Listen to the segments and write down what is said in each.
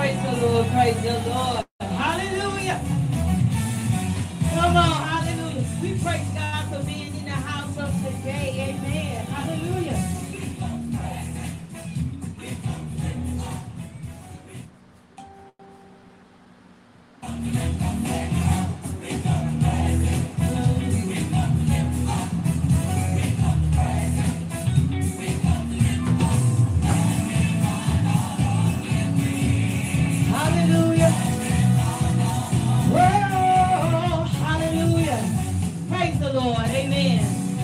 Praise the Lord. Praise the Lord. Hallelujah. Come on. Hallelujah. We praise God for being in the house of today. Amen. Hallelujah. Hallelujah. Whoa, hallelujah. Praise the Lord. Amen.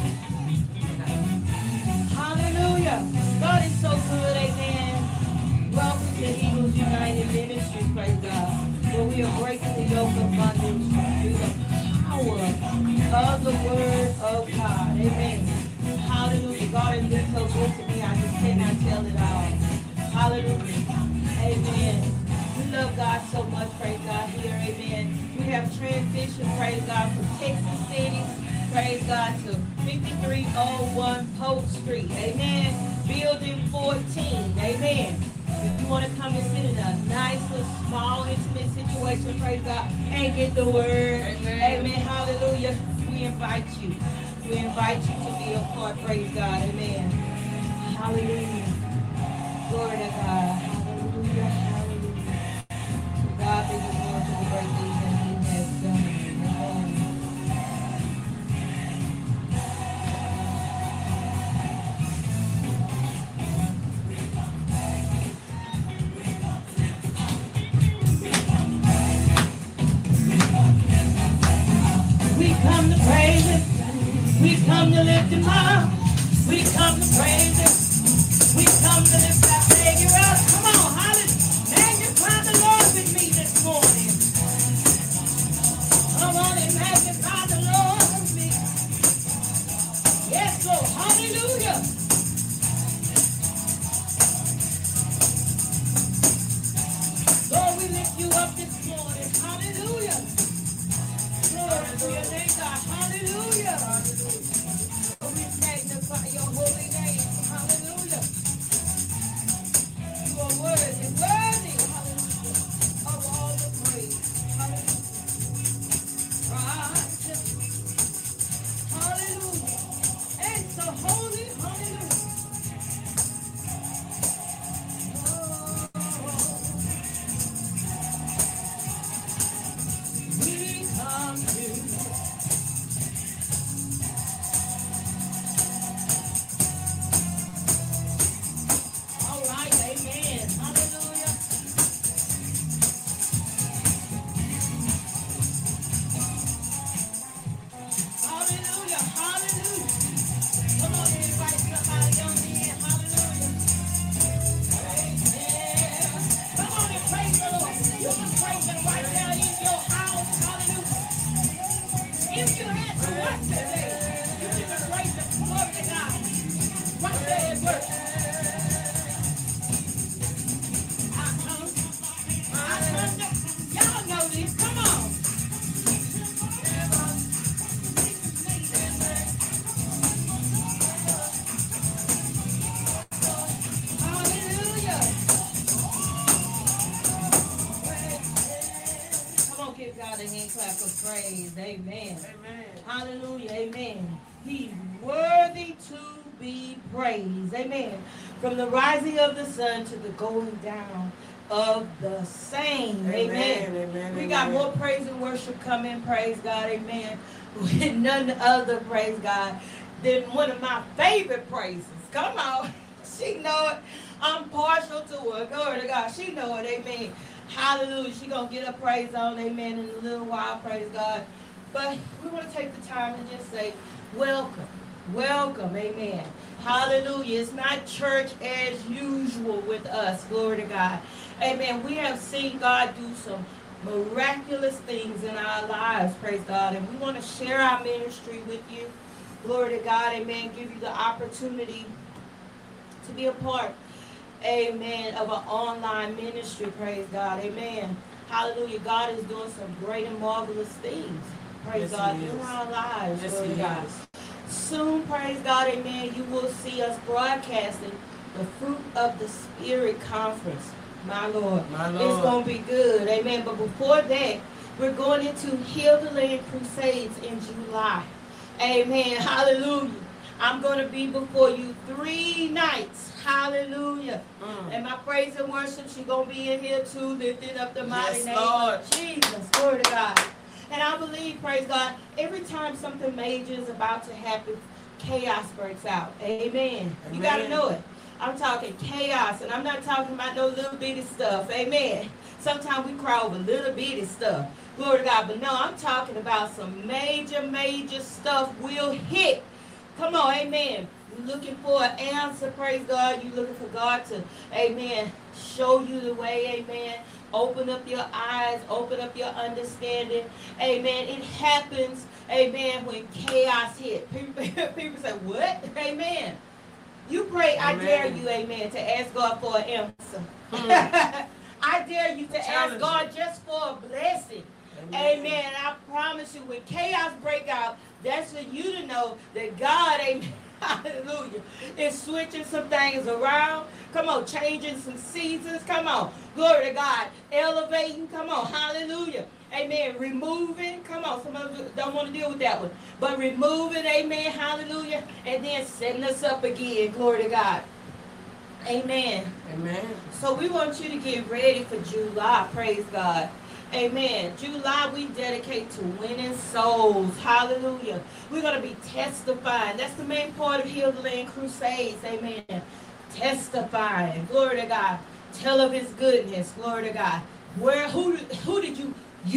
Hallelujah. God is so good. Amen. Welcome to Eagles United Ministries. Praise God. Where we are breaking the yoke of bondage through the power of the word of God. Amen. Hallelujah. God has been so good to me. I just cannot tell it all. Hallelujah. Amen. We love God so much, praise God, here, amen. We have transitioned, praise God, from Texas City, praise God, to 5301 Polk Street, amen. Building 14, amen. If you want to come and sit in a nice, little, small, intimate situation, praise God, and get the word, amen, hallelujah, we invite you. We invite you to be a part, praise God, amen. Hallelujah. Glory to God. Hallelujah. Hallelujah. God be the glory to the great things that He has done. Amen. We come to praise Him. We come to lift Him up. We come to praise Him. We come to lift our Savior up. Come on, hallelujah. Magnify the Lord with me this morning. Come on and magnify the Lord with me. Yes, Lord. Hallelujah. Lord, we lift you up this morning. Hallelujah. Glory to your name, God. Hallelujah. Lord, we magnify your holy name. Hallelujah. You are worthy, worthy, hallelujah, of all the praise. Hallelujah. Righteous. Hallelujah. And so holy, hallelujah. We come to all right, amen. Hallelujah. Hallelujah. Hallelujah. Come on, invite somebody on in. Hallelujah. Amen. Come on and praise the Lord. You can praise Him right now in your house. Hallelujah. If you had to work today, you can just praise the glory to God. Right there at work. Y'all know this. Come on. Hallelujah. Come on, give God a hand clap of praise. Amen. Amen. Hallelujah. Amen. He's worthy to be praised. Amen. From the rising of the sun to the going down of the same. Amen. Amen. We got more praise and worship coming. Praise God. Amen. With none other, praise God, than one of my favorite praises. Come on. She know it. I'm partial to her. Glory to God. She know it. Amen. Hallelujah. She going to get her praise on. Amen. In a little while. Praise God. But we want to take the time and just say, welcome. Welcome. Amen. Hallelujah. It's not church as usual with us. Glory to God. Amen. We have seen God do some miraculous things in our lives. Praise God. And we want to share our ministry with you. Glory to God. Amen. Give you the opportunity to be a part, amen, of an online ministry. Praise God. Amen. Hallelujah. God is doing some great and marvelous things. Praise God. In our lives. Yes, Glory to God. Soon, praise God, amen, you will see us broadcasting the Fruit of the Spirit Conference. My Lord. My Lord. It's going to be good. Amen. But before that, we're going into Heal the Land Crusades in July. Amen. Hallelujah. I'm going to be before you 3 nights. Hallelujah. And my praise and worship, she's going to be in here too, lifting up the mighty name of Jesus. Glory to God. And I believe, praise God, every time something major is about to happen, chaos breaks out. Amen. You got to know it. I'm talking chaos, and I'm not talking about no little bitty stuff. Amen. Sometimes we cry over little bitty stuff. Glory to God. But no, I'm talking about some major stuff will hit. Come on, amen. You're looking for an answer, praise God. You're looking for God to, amen, show you the way, amen. Open up your eyes, open up your understanding. Amen. It happens, amen, when chaos hits. People say, what? Amen. You pray, amen. I dare you, amen, to ask God for an answer. I dare you to ask God just for a blessing. Amen. I promise you, when chaos break out, that's for you to know that God, amen, hallelujah, is switching some things around. Come on, changing some seasons. Come on, glory to God. Elevating, come on, hallelujah. Amen. Removing, come on, some of you don't want to deal with that one. But removing, amen, hallelujah, and then setting us up again, glory to God. Amen. Amen. So we want you to get ready for July, praise God. Amen. July, we dedicate to winning souls. Hallelujah. We're going to be testifying. That's the main part of Heal the Land Crusades. Amen. Testifying. Glory to God. Tell of his goodness. Glory to God. Who did you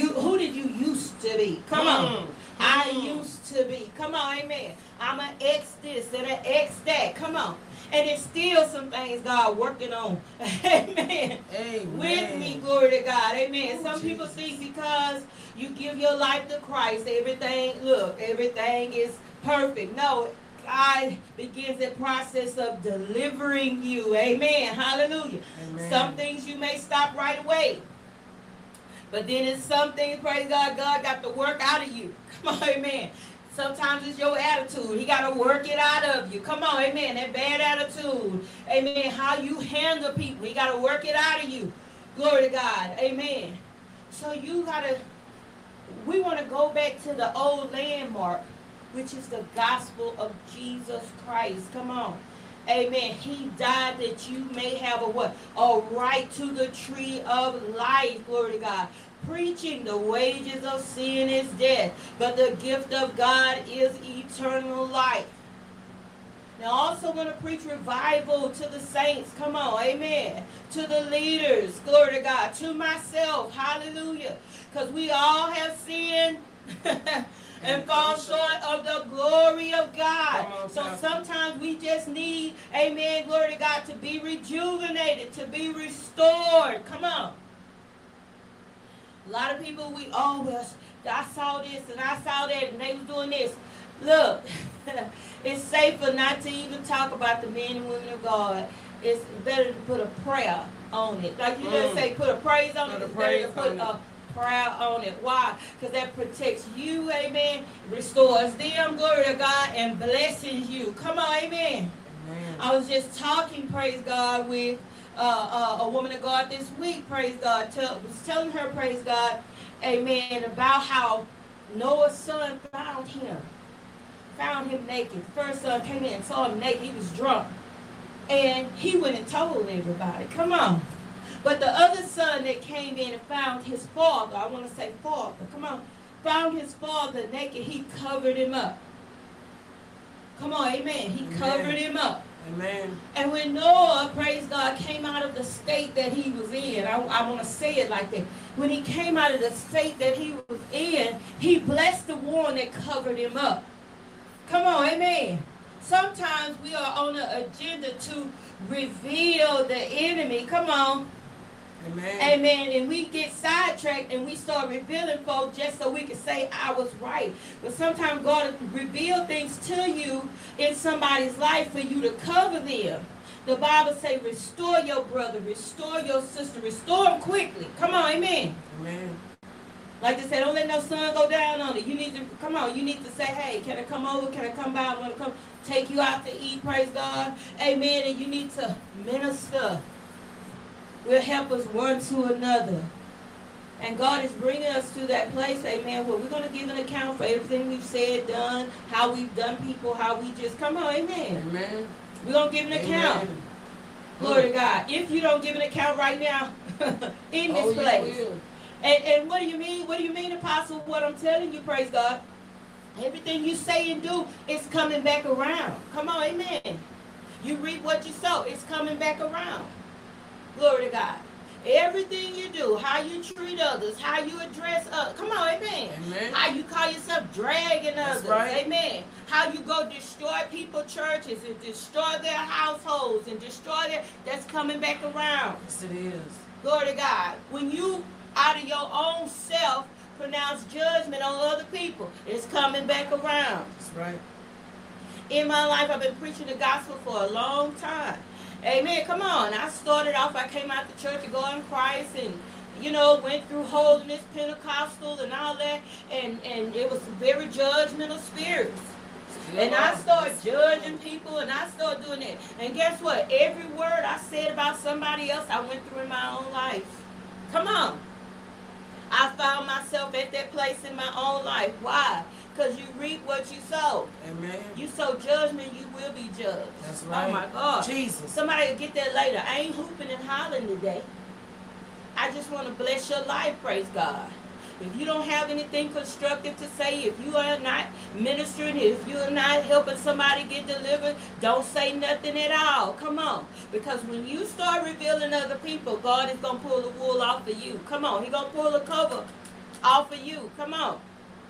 used to be? Come on. I used to be. Come on, amen. I'm an ex this and an ex that. Come on. And it's still some things God working on. Amen. Amen. With me, glory to God. Amen. Some people think because you give your life to Christ, everything is perfect. No, God begins the process of delivering you. Amen. Hallelujah. Amen. Some things you may stop right away. But then it's some things, praise God, God got to work out of you. Come on, amen. Sometimes it's your attitude. He got to work it out of you. Come on, amen. That bad attitude. Amen. How you handle people. He got to work it out of you. Glory to God. Amen. So we want to go back to the old landmark, which is the gospel of Jesus Christ. Come on. Amen. He died that you may have a right to the tree of life. Glory to God. Preaching the wages of sin is death, but the gift of God is eternal life. Now, also going to preach revival to the saints. Come on, amen. To the leaders, glory to God. To myself, hallelujah. Because we all have sinned and fall short of the glory of God. So sometimes we just need, amen, glory to God, to be rejuvenated, to be restored. Come on. A lot of people, I saw this and I saw that and they was doing this. Look, it's safer not to even talk about the men and women of God. It's better to put a prayer on it. Like you just say, put a praise on it. It's better to put a prayer on it. Why? Because that protects you, amen, restores them, glory to God, and blesses you. Come on, amen. I was just talking, praise God, with a woman of God this week, praise God, was telling her, praise God, amen, about how Noah's son found him naked. The first son came in and saw him naked. He was drunk. And he went and told everybody. Come on. But the other son that came in and found his father, I want to say father, come on, found his father naked, he covered him up. Come on, amen. He covered him up. Amen. And when Noah, praise God, came out of the state that he was in, I want to say it like that. When he came out of the state that he was in, he blessed the one that covered him up. Come on, amen. Sometimes we are on an agenda to reveal the enemy. Come on. Amen. Amen. And we get sidetracked and we start revealing folks just so we can say I was right. But sometimes God will reveal things to you in somebody's life for you to cover them. The Bible says restore your brother, restore your sister, restore them quickly. Come on, amen. Amen. Like they said, don't let no sun go down on it. You need to, come on, you need to say, hey, can I come over? Can I come by? I want to come take you out to eat, praise God. Amen. And you need to minister. We'll help us one to another. And God is bringing us to that place, amen, where we're going to give an account for everything we've said, done, how we've done people, how we just, come on, amen. Amen. We're going to give an account. Glory to God. If you don't give an account right now, in this place. And what do you mean? What do you mean, Apostle? What I'm telling you, praise God. Everything you say and do is coming back around. Come on, amen. You reap what you sow. It's coming back around. Glory to God. Everything you do, how you treat others, how you address others. Come on, amen. Amen. How you call yourself dragging others. Right. Amen. How you go destroy people's churches and destroy their households and destroy their, that's coming back around. Yes, it is. Glory to God. When you, out of your own self, pronounce judgment on other people, it's coming back around. That's right. In my life, I've been preaching the gospel for a long time. Amen. Come on. I started off, I came out to church to go in Christ and, you know, went through holiness, Pentecostal and all that. And it was very judgmental spirits. And I started judging people and I started doing that. And guess what? Every word I said about somebody else, I went through in my own life. Come on. I found myself at that place in my own life. Why? Because you reap what you sow. Amen. You sow judgment, you will be judged. That's right. Oh my God. Jesus. Somebody will get that later. I ain't hooping and hollering today. I just want to bless your life, praise God. If you don't have anything constructive to say, if you are not ministering, if you are not helping somebody get delivered, don't say nothing at all. Come on. Because when you start revealing other people, God is going to pull the wool off of you. Come on. He's going to pull the cover off of you. Come on.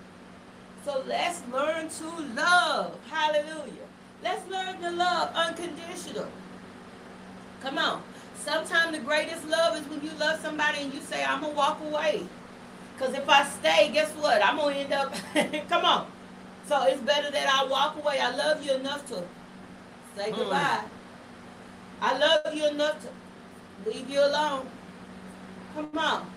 So let's learn to love. Hallelujah. Let's learn to love unconditional. Come on. Sometimes the greatest love is when you love somebody and you say, I'm going to walk away. Because if I stay, guess what? I'm going to end up, come on. So it's better that I walk away. I love you enough to say goodbye. I love you enough to leave you alone. Come on.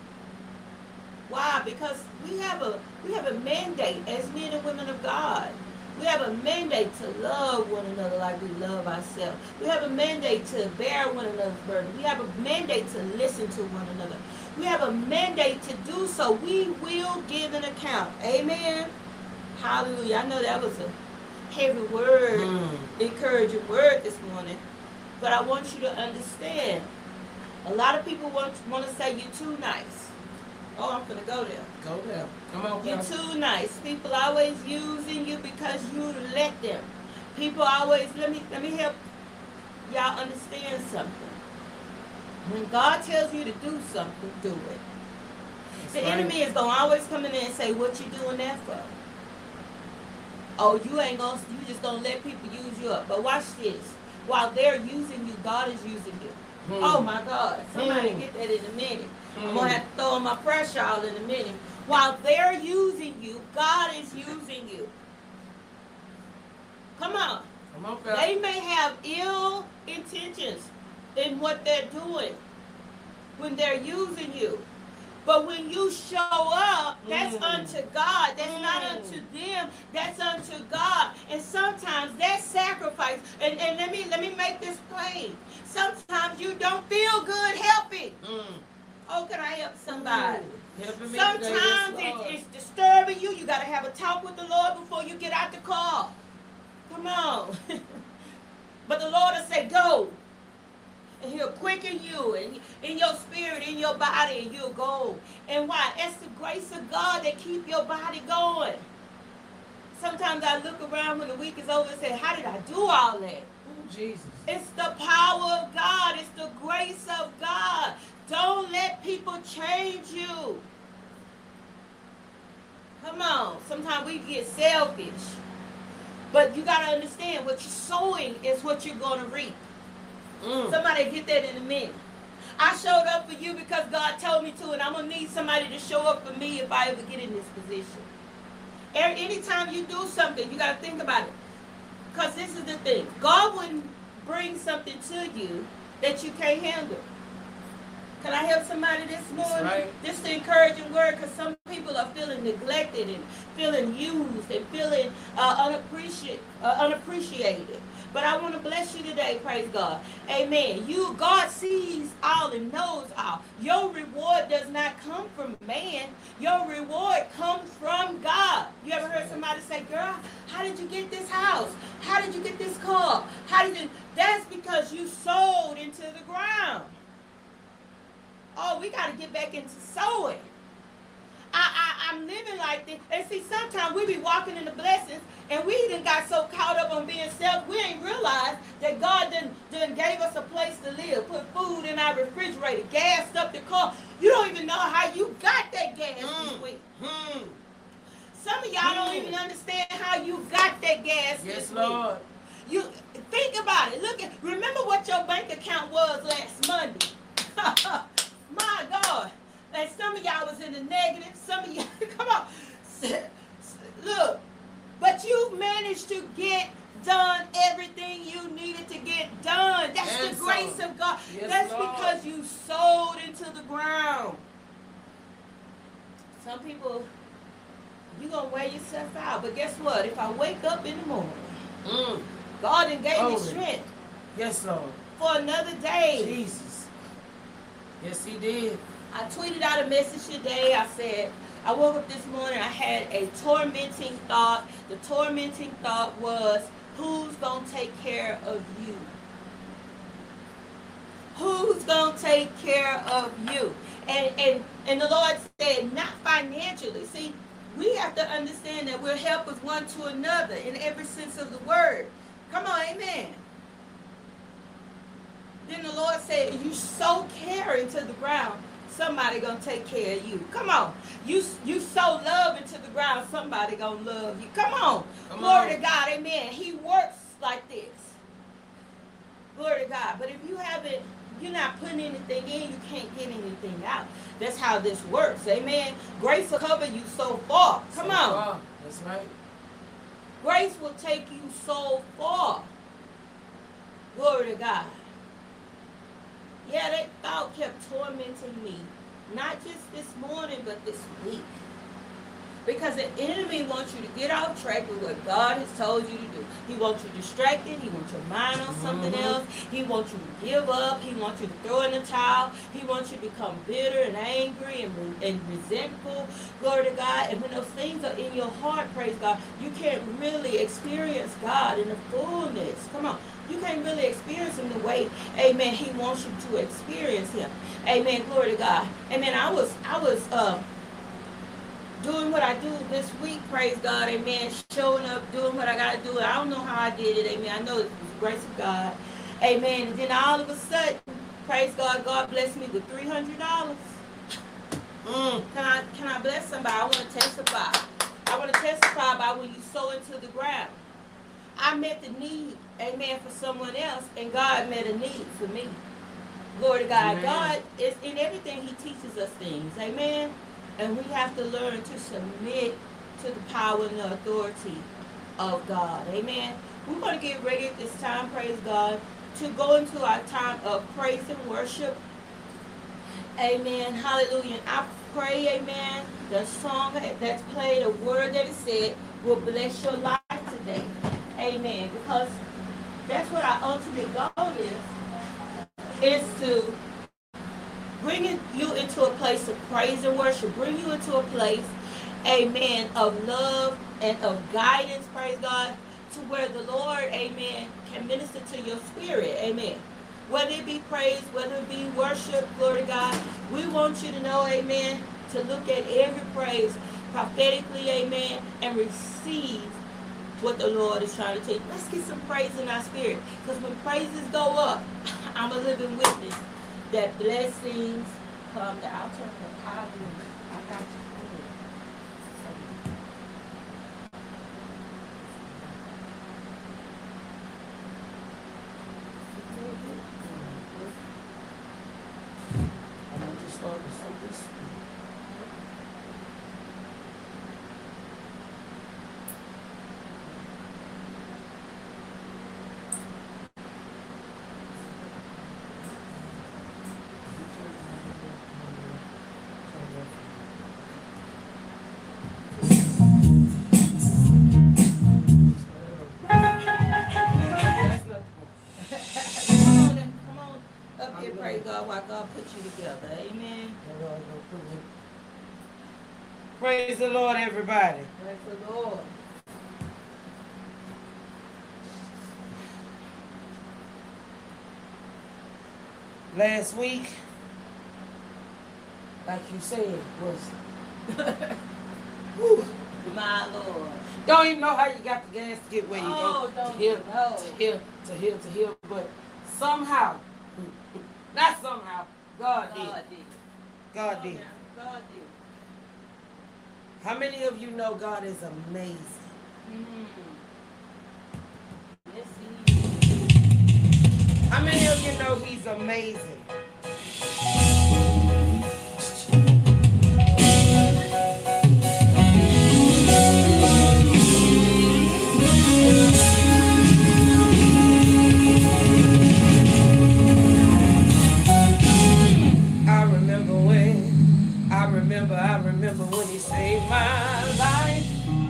Why? Because we have a mandate as men and women of God. We have a mandate to love one another like we love ourselves. We have a mandate to bear one another's burden. We have a mandate to listen to one another. We have a mandate to do so. We will give an account. Amen. Hallelujah. I know that was a heavy word, encouraging word this morning. But I want you to understand, a lot of people want to say you're too nice. Oh, I'm going to go there. Go there. Come on, you're too nice. People always using you because you let them. People always, let me help y'all understand something. When God tells you to do something, do it. The enemy is going to always come in there and say, what you doing that for? Oh, you just going to let people use you up. But watch this. While they're using you, God is using you. Oh, my God. Somebody get that in a minute. I'm going to have to throw on my pressure all in a minute. While they're using you, God is using you. Come on. Come on, they may have ill intentions in what they're doing when they're using you. But when you show up, that's unto God. That's not unto them. That's unto God. And sometimes that sacrifice, and let me make this plain. Sometimes you don't feel good helping. Oh, can I help somebody? Sometimes it's disturbing you. You got to have a talk with the Lord before you get out the car. Come on. But the Lord will say, go. And he'll quicken you and in your spirit, in your body, and you'll go. And why? It's the grace of God that keep your body going. Sometimes I look around when the week is over and say, how did I do all that? Oh, Jesus. It's the power of God. It's the grace of God. Don't let people change you. Come on. Sometimes we get selfish. But you got to understand, what you're sowing is what you're going to reap. Somebody get that in a minute. I showed up for you because God told me to, and I'm going to need somebody to show up for me if I ever get in this position. Anytime you do something, you got to think about it. Because this is the thing. God wouldn't bring something to you that you can't handle. Can I help somebody this morning? Right. This is the encouraging word, because some people people are feeling neglected and feeling used and feeling unappreciated. But I want to bless you today, praise God. Amen. God sees all and knows all. Your reward does not come from man. Your reward comes from God. You ever heard somebody say, girl, how did you get this house? How did you get this car? That's because you sowed into the ground. Oh, we got to get back into sowing. I'm living like this. And see, sometimes we be walking in the blessings and we done got so caught up on being self, we ain't realized that God done gave us a place to live, put food in our refrigerator, gassed up the car. You don't even know how you got that gas this week. Some of y'all don't even understand how you got that gas this week. Yes, Lord. You think about it. Remember what your bank account was last Monday. My God. And some of y'all was in the negative. Some of y'all, come on. Look, but you managed to get done everything you needed to get done. That's the grace of God. Yes, that's Lord. Because you sowed into the ground. Some people, you're going to wear yourself out. But guess what? If I wake up in the morning, God done gave me strength. Yes, Lord. For another day. Jesus. Yes, he did. I tweeted out a message today. I said, I woke up this morning, I had a tormenting thought. The tormenting thought was, who's going to take care of you? Who's going to take care of you? And the Lord said, not financially. See, we have to understand that we're helpers one to another in every sense of the word. Come on, amen. Then the Lord said, you sow care into the ground, somebody gonna take care of you. Come on. You sow love into the ground, somebody gonna love you. Come on. Glory to God, amen. He works like this. Glory to God. But if you're not putting anything in, you can't get anything out. That's how this works, amen. Grace will cover you so far. Come on. That's right. Grace will take you so far. Glory to God. Yeah, that thought kept tormenting me. Not just this morning, but this week. Because the enemy wants you to get off track with what God has told you to do. He wants you distracted. He wants your mind on something else. He wants you to give up. He wants you to throw in the towel. He wants you to become bitter and angry and resentful. Glory to God. And when those things are in your heart, praise God, you can't really experience God in the fullness. Come on. You can't really experience him the way, amen, he wants you to experience him. Amen. Glory to God. Amen. I was doing what I do this week, praise God, amen, showing up, doing what I got to do. I don't know how I did it, amen. I know it was the grace of God, amen. And then all of a sudden, praise God, God blessed me with $300. Can I bless somebody? I want to testify. I want to testify about when you sow into the ground. I met the need, amen, for someone else, and God met a need for me. Glory to God. Amen. God is in everything. He teaches us things, amen. And we have to learn to submit to the power and the authority of God. Amen. We're going to get ready at this time, praise God, to go into our time of praise and worship. Amen. Hallelujah. And I pray, amen, the song that's played, a word that is said, will bless your life today. Amen. Because that's what our ultimate goal is to bring you into a place of praise and worship. Bring you into a place, amen, of love and of guidance, praise God, to where the Lord, amen, can minister to your spirit, amen. Whether it be praise, whether it be worship, glory to God, we want you to know, amen, to look at every praise prophetically, amen, and receive what the Lord is trying to tell you. Let's get some praise in our spirit. Because when praises go up, I'm a living witness that blessings come to our turn. I got you. I'm going to just start with this. God why God put you together. Amen. Praise the Lord, everybody. Praise the Lord. Last week, like you said, was my Lord. Don't even know how you got the gas to get where you go. Don't to here, but somehow, not somehow, God did. God did. How many of you know God is amazing? Yes, He is. How many of you know He's amazing? I remember when He saved my life.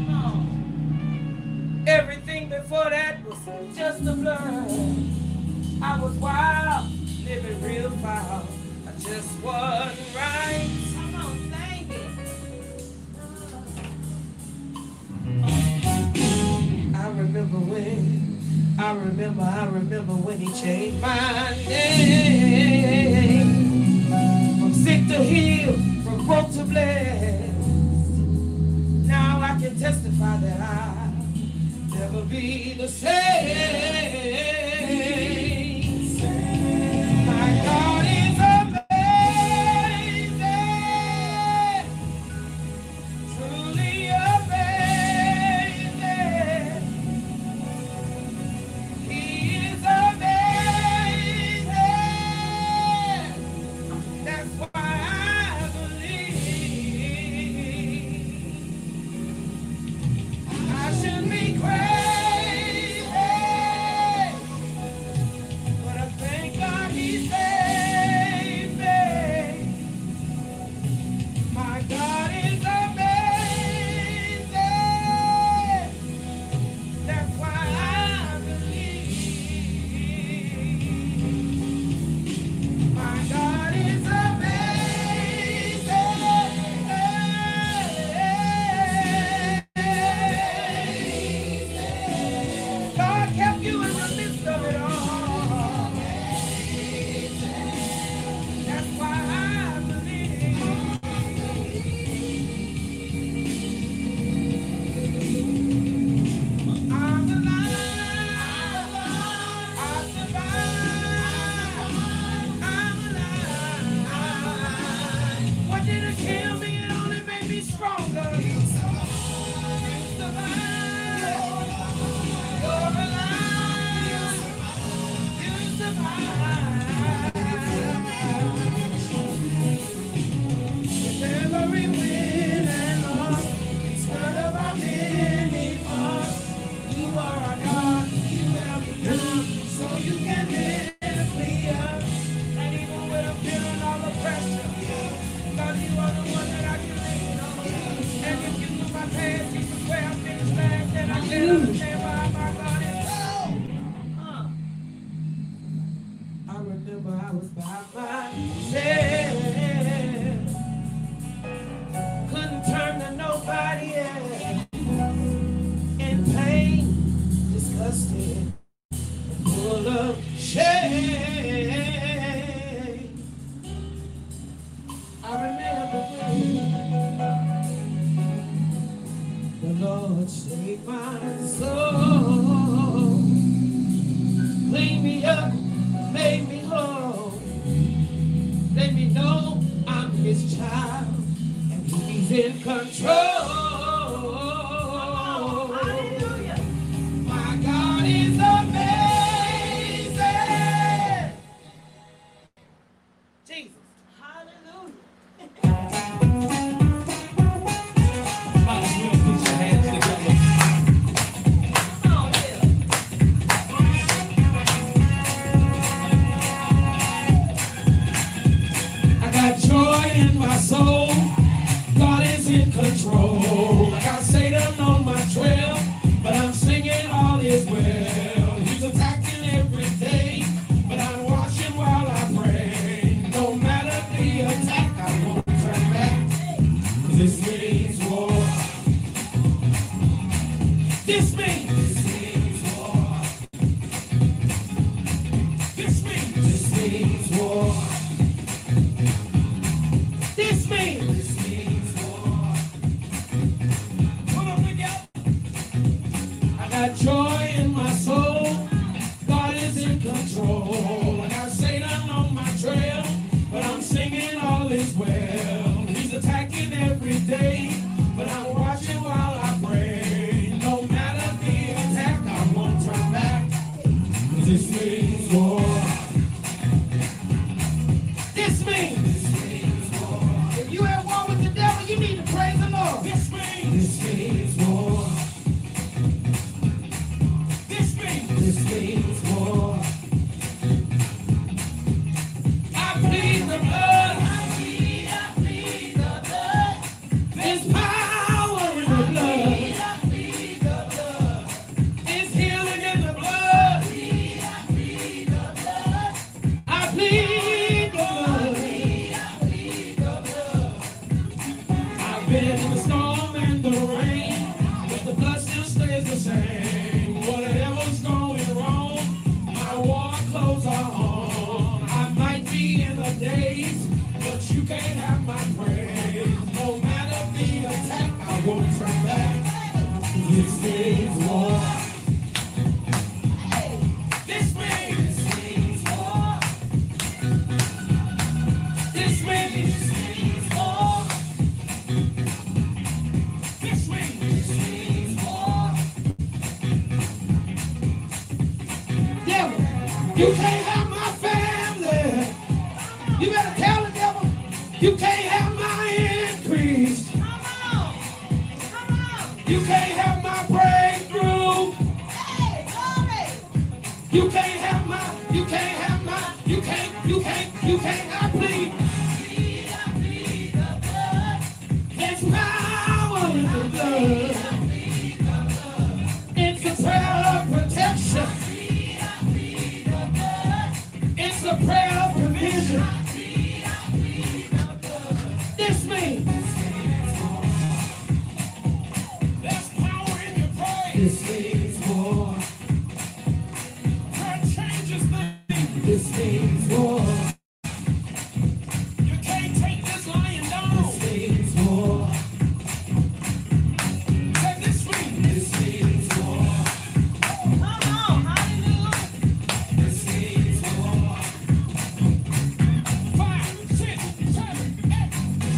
Everything before that was just a blur. I was wild, living real foul. I just wasn't right. Come on, sing it. I remember when He changed my name. From sick to healed, from broke to blessed. Now I can testify that I'll never be the same. My God is amazing, truly amazing. He is amazing. That's why I believe. I should be crazy, but I thank God He saved me. My God is amazing. That's why I believe. My God is amazing. God kept you in the midst of it all. That's why I believe. I'm alive. I survived. I'm alive. What didn't kill me, it only made me stronger. You survived. You're alive. You survived. With every win and loss, in spite of our many faults, you are our God. You have become so you can lift me up. And even when I'm feeling all the pressure, God, you are the one that I can lean on. And if you look my past, you can swear I finished last, and I can't understand why my God is so. I remember I was by myself, couldn't turn to nobody else, in pain, disgusted, full of shame. I remember when the Lord saved my soul, cleaned me up, made me whole, let me know I'm His child and He's in control. Hallelujah. My God is amazing. Jesus. Hallelujah. Might as well put your hands together. Come on, Bill. I got joy in my soul. God is in control. is well. He's attacking every day, but I'm watching while I pray. No matter the attack, I won't turn back. This means war. This means war. If you at war with the devil, you need to praise the Lord. This means war. This means war. I plead the blood. I plead the blood. There's power in the blood. I plead the blood. There's healing in the blood. I plead the blood. I plead the blood. I've been in the storm and the rain, but the blood still stays the same. Whatever's going wrong, my war clothes are on. I might be in the daze, but you can't have my praise. No matter the attack, I won't turn back. This means war. This means war. This means war. This means war. Devil, you can't have my family. You better tell the devil, you can't have my increase. Come on. You can't have my breakthrough. Hey, glory. You can't have my, you can't, I plead. I plead the blood. There's power in the blood. It's a prayer of protection. It's a prayer of provision. This means there's power in your praise. This means war. Prayer changes things. This means war. You can't take this lying down. This means war. Say this means war. Come on, hallelujah. This means war. 5, 6, 7, 8.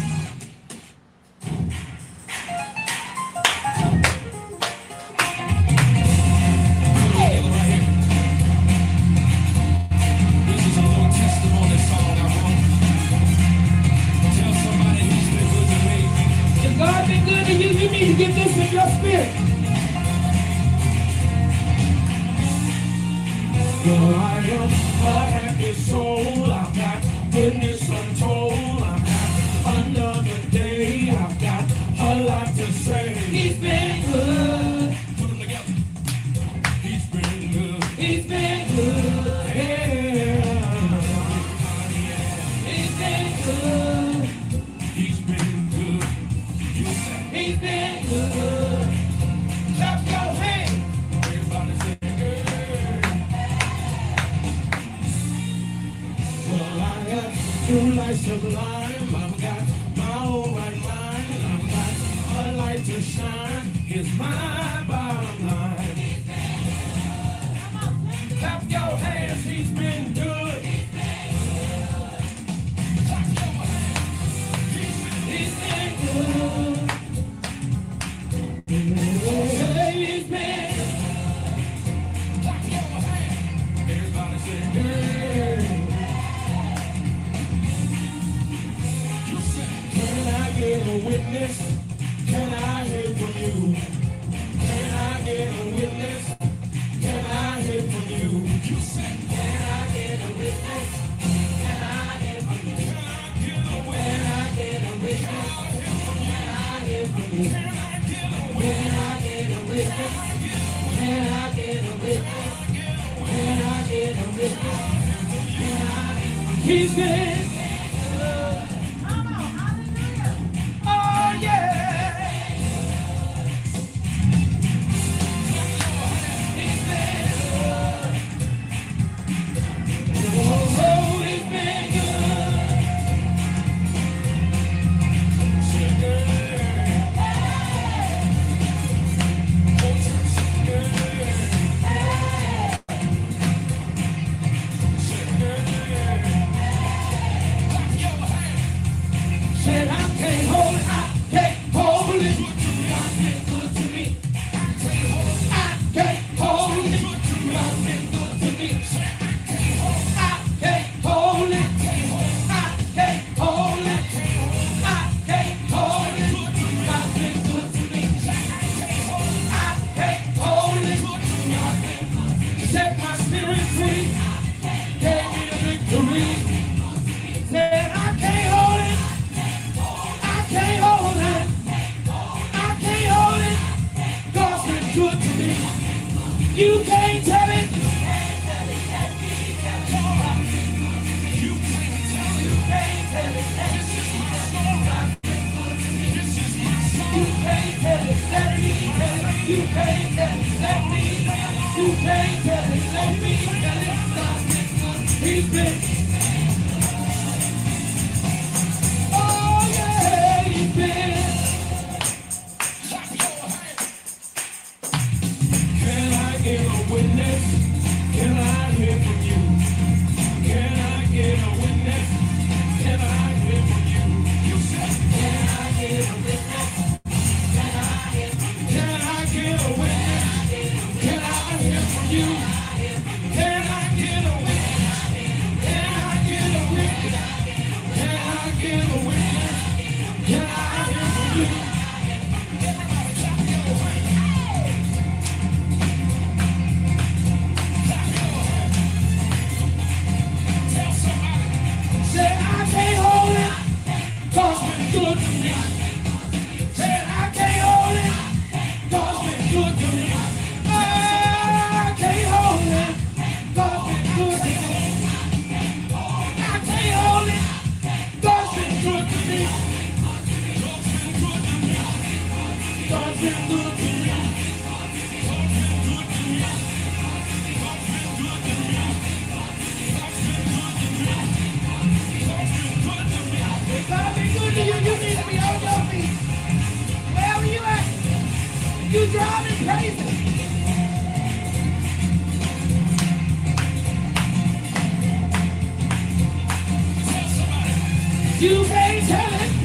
This is a little testimony song I wrote. Tell somebody he's been good to me. If God been good to you, you need to get this in your spirit. Well, I am a happy soul. I've got goodness untold. I've got another day. I've got a lot to say. He's been good. Put them together. He's been good. He's been good. Yeah. He's been good. He's been good. You say, He's been good. Clap your hands. everybody say, Well, I got new life sublime. I've got my own right mind. I've got a light to shine. It's my bottom line. Clap your hands. He's been good. He's been good. Say he's been. everybody say, Can I get a witness? Can I hear from you? Can I get a witness? Can I hear from you? Can I get a witness? Can I hear from you? Can I get a witness? Can I hear from you? Can I get a witness? Can I get a witness? Can I get a witness? He's been. Oh yeah. He's been good. Oh, he's been good. Said I can't hold it, I can't hold it. God's been good to me. I can't hold it. God's been good to me. I can't hold it. I can't hold it. I can't hold it. God's been good to me. I can't hold it. Set my spirit free. Gave me the victory. Said I can't hold it. I can't hold it. I can't hold it. God's been good to me. You can't tell it. You can't tell it. You can't tell it. Let me tell it. You can't tell it. Let me tell it. You can't tell it. Let me tell it. God's been good. He's been. Oh yeah, he's been. Can I get a witness? Can I hear from you? Can I get a witness? Can I hear from you? You said, can I get a witness? Can I hear from you? Can I get a witness? Can I hear from you? Can I get a witness? Can I get a witness? Can I get a witness? Can I hear from you? Said I can't hold it, God's been good to me. Said I can't hold it, God's been good to me. I can't hold it, God's been good to me. I can't hold it, God's been good to me. God's been good to me. If God be good to you, you need to be on your feet. Wherever you at, you driving crazy. You can't tell it.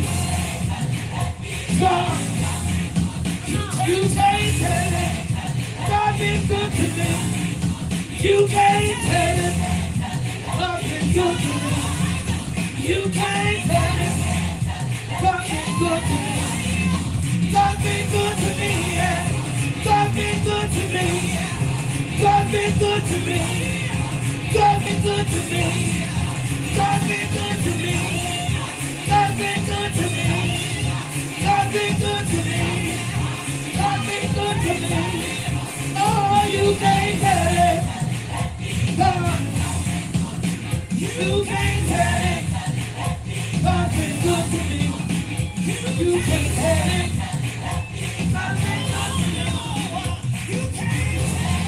God, you can't tell it. God been good to me. You can't tell it. God been good to me. You can't tell it. God been good to me. God been good to me. Yeah. God been good to me. God been good to me. God been good to me. God been good to me. God been good to me. God been good to me. God been good to me. Oh, you can't tell it. God, you can't tell it. God's been good to me. You can't tell it. God's been good to me. You can't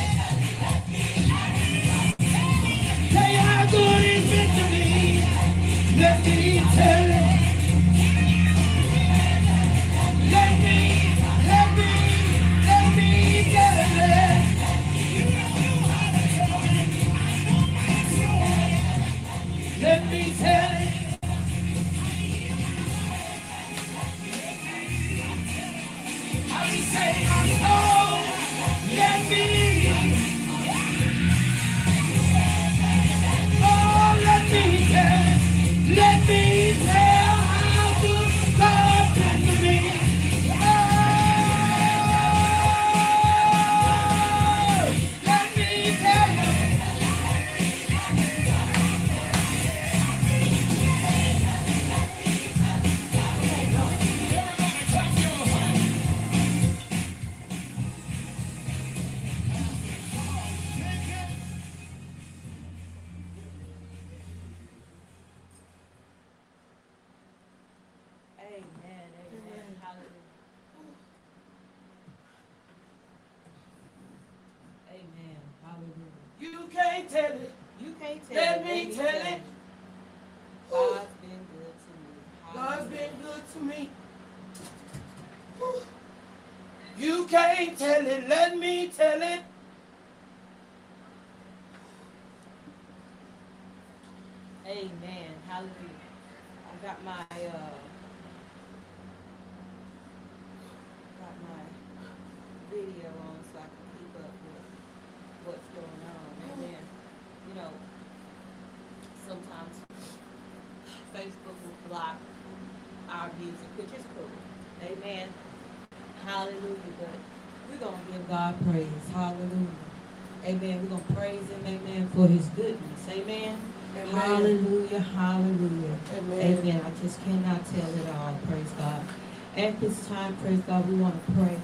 tell you how good it's been to me. Let me tell it. Let me tell it. Let me tell it. I be saying, oh, let me. Oh, let me tell it. Let me tell how good God's been to me. Oh, let me tell you. Amen. Amen. Hallelujah. Amen. Hallelujah. You can't tell it. You can't tell Let it. me tell it. God's been good to me. God's Hallelujah. been good to me. You can't tell it. Let me tell it. Amen. Hallelujah. I got my got my video on so I can keep up with what's going on. And then, you know, sometimes Facebook will block our music, which is cool. Amen. Hallelujah. But we're going to give God praise. Hallelujah. Amen. We're going to praise him, amen, for his goodness. Amen. Amen. Hallelujah. Hallelujah. Amen. Amen. I just cannot tell it all. Praise God. At this time, praise God, we want to pray.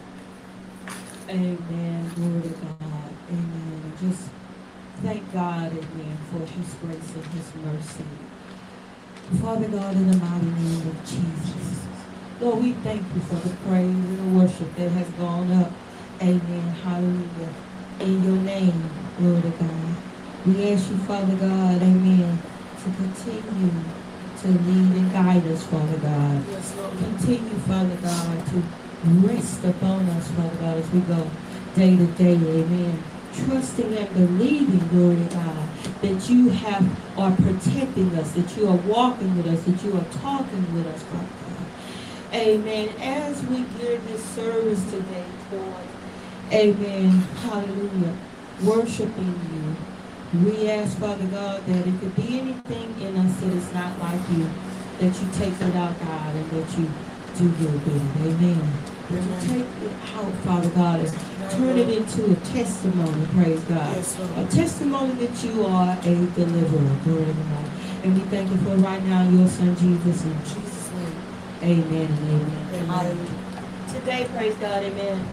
Amen. Glory to God. Amen. And just thank God, amen, for his grace and his mercy. Father God, in the mighty name of Jesus. Lord, we thank you for the praise and the worship that has gone up. Amen. Hallelujah. In your name, glory to God. We ask you, Father God, amen, to continue to lead and guide us, Father God. Yes, Lord. Continue, Father God, to rest upon us, Father God, as we go day to day, amen. Trusting and believing, glory to God, that you are protecting us, that you are walking with us, that you are talking with us, Father God. Amen. As we give this service today, Lord, amen, hallelujah, worshiping you, we ask, Father God, that if it be anything in us that is not like you, that you take it out, God, and that you do your bidding. Amen. That you take it out, Father God, and turn it into a testimony, praise God. Yes, Lord. A testimony that you are a deliverer, glory to God. And we thank you for right now your son Jesus in Jesus' name. Amen and amen. Amen. Hallelujah. Today, praise God, amen.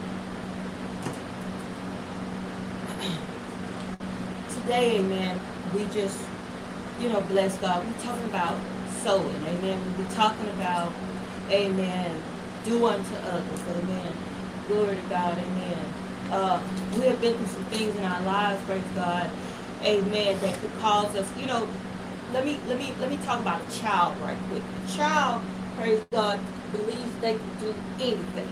Today, amen, we just, bless God. We're talking about sowing, amen. We're talking about, amen, do unto others, amen. Glory to God, amen. We have been through some things in our lives, praise God, amen, that could cause us, let me talk about a child right quick. A child, praise God, believes they can do anything.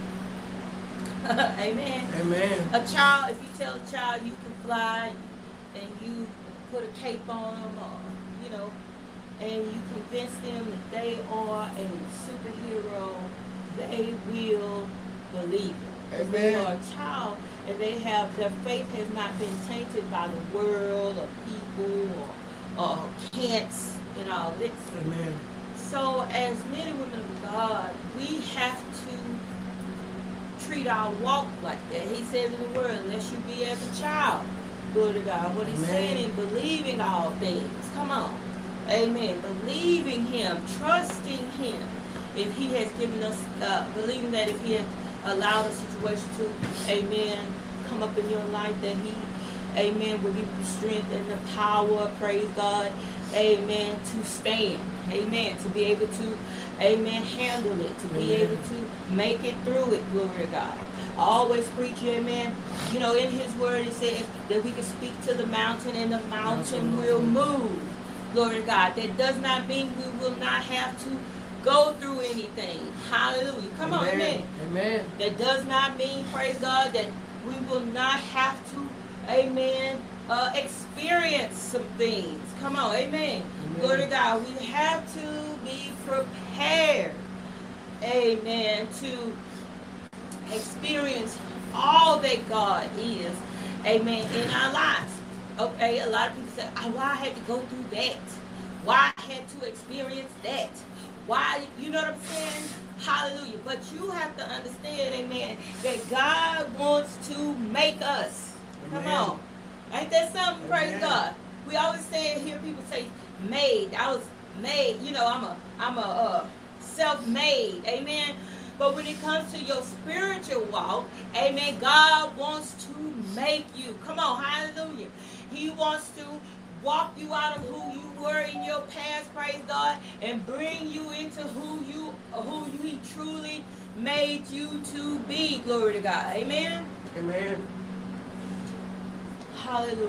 Amen. Amen. A child, if you tell a child you can fly, and you put a cape on them, or, and you convince them that they are a superhero, they will believe it. Amen. They are a child, and their faith has not been tainted by the world or people or cants and all this. Amen. So as men and women of God, we have to treat our walk like that. He says in the word, unless you be as a child. Glory to God. What he's saying is believing all things. Come on. Amen. Believing him, trusting him. If he has given us, believing that if he has allowed a situation to, amen, come up in your life, that he, amen, will give you strength and the power, praise God, amen, to stand. Amen. To be able to, amen, handle it. To be able to make it through it. Glory to God. I always preach, amen. In his word, it says that we can speak to the mountain and the mountain will move. Glory to God. That does not mean we will not have to go through anything. Hallelujah. Come on, amen. Amen. That does not mean, praise God, that we will not have to, amen, experience some things. Come on, amen. Glory to God. We have to be prepared, amen, to experience all that God is, amen, in our lives. Okay, a lot of people say, why I had to go through that? Why I had to experience that? Why, you know what I'm saying? Hallelujah. But you have to understand, amen, that God wants to make us. Amen. Come on. Ain't that something? Amen. Praise God. We always hear people say, made. I was made, I'm a self-made. Amen. But when it comes to your spiritual walk, amen, God wants to make you. Come on, hallelujah. He wants to walk you out of who you were in your past, praise God, and bring you into who he truly made you to be. Glory to God. Amen. Amen. Hallelujah.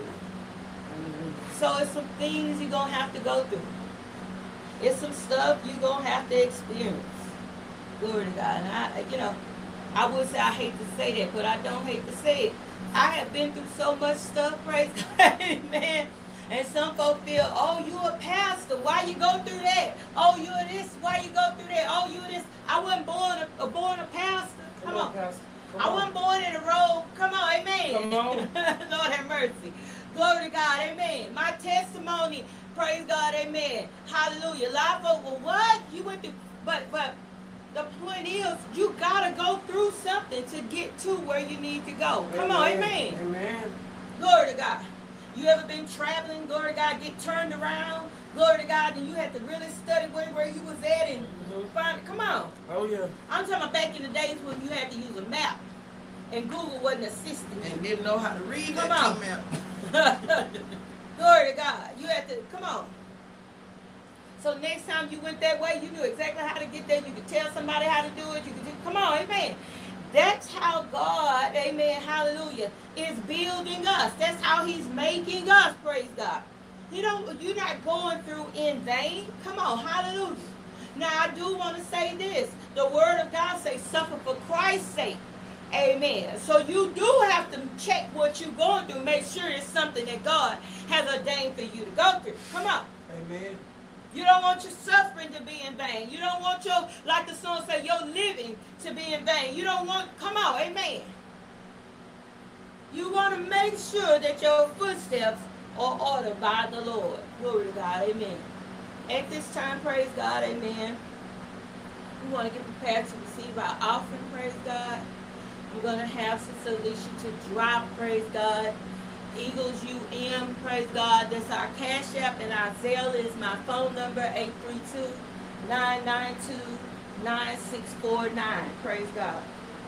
So it's some things you're going to have to go through. It's some stuff you're going to have to experience. Glory to God. And I would say I hate to say that, but I don't hate to say it. I have been through so much stuff, praise God, amen. And some folks feel, oh, you a pastor, why you go through that? Oh, you this, why you go through that? Oh, you this. I wasn't born a pastor. Come on. Pastor. Come I on. wasn't born in a robe. Come on, amen. Come on. Lord have mercy. Glory to God, amen. My testimony, praise God, amen. Hallelujah. A lot of folks, well, what? You went through, but the point is, you gotta go through something to get to where you need to go. Come on, amen. Amen. Glory to God. You ever been traveling, glory to God, get turned around, glory to God, and you had to really study where you was at and find it. Come on. Oh, yeah. I'm talking about back in the days when you had to use a map and Google wasn't assisting you. And didn't know how to read Come that on. map. Glory to God. You had to, come on. So next time you went that way, you knew exactly how to get there. You could tell somebody how to do it. You could just, come on, amen. That's how God, amen, hallelujah, is building us. That's how he's making us, praise God. You're not going through in vain. Come on, hallelujah. Now, I do want to say this. The word of God says, suffer for Christ's sake. Amen. So you do have to check what you're going through. Make sure it's something that God has ordained for you to go through. Come on. Amen. You don't want your suffering to be in vain. You don't want your, like the song says, your living to be in vain. You don't want, come on, amen. You want to make sure that your footsteps are ordered by the Lord. Glory to God, amen. At this time, praise God, amen. We want to get prepared to receive our offering, praise God. We're going to have Sister Alicia to drop, praise God. Eagles UM, praise God. That's our Cash App, and our Zelle is my phone number, 832-992-9649. Praise God.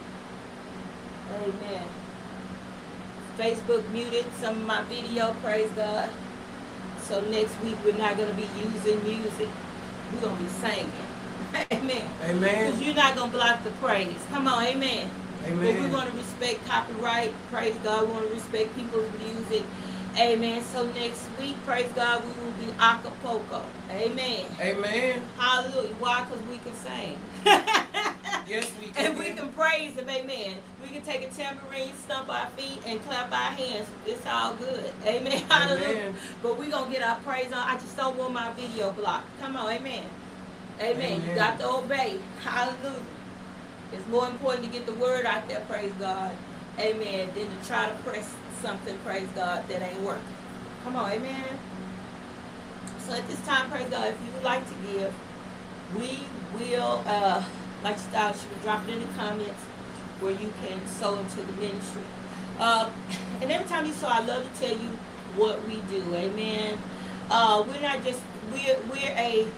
Amen. Facebook muted some of my video, praise God. So next week we're not going to be using music. We're going to be singing. Amen. Amen. Because you're not going to block the praise. Come on, amen. Amen. But we want to respect copyright. Praise God. We want to respect people's music. Amen. So next week, praise God, we will be Acapulco. Amen. Amen. Hallelujah. Why? Because we can sing. Yes, we can. And we can praise him. Amen. We can take a tambourine, stomp our feet, and clap our hands. It's all good. Amen. Hallelujah. Amen. But we're going to get our praise on. I just don't want my video blocked. Come on. Amen. Amen. You got to obey. Hallelujah. It's more important to get the word out there, praise God, amen, than to try to press something, praise God, that ain't working. Come on, amen. So at this time, praise God, if you would like to give, we will, like Style, she will drop it in the comments where you can sow into the ministry. And every time you sow, I love to tell you what we do, amen. We're not just, we're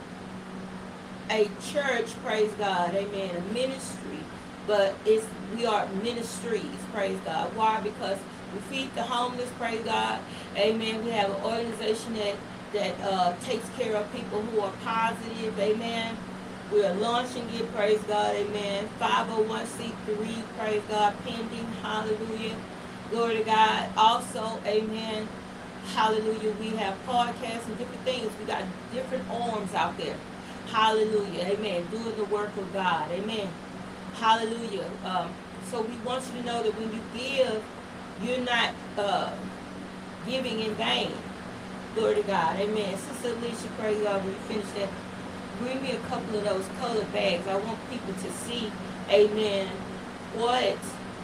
a church, praise God, amen, a ministry, but we are ministries, praise God. Why? Because we feed the homeless, praise God, amen. We have an organization that takes care of people who are positive, amen. We are launching it, praise God, amen. 501c3, praise God, pending, hallelujah, glory to God. Also, amen, hallelujah, we have podcasts and different things. We got different arms out there. Hallelujah. Amen. Doing the work of God. Amen. Hallelujah. So we want you to know that when you give, you're not giving in vain. Glory to God. Amen. Sister Alicia, praise God, when you finish that, bring me a couple of those colored bags. I want people to see, amen, what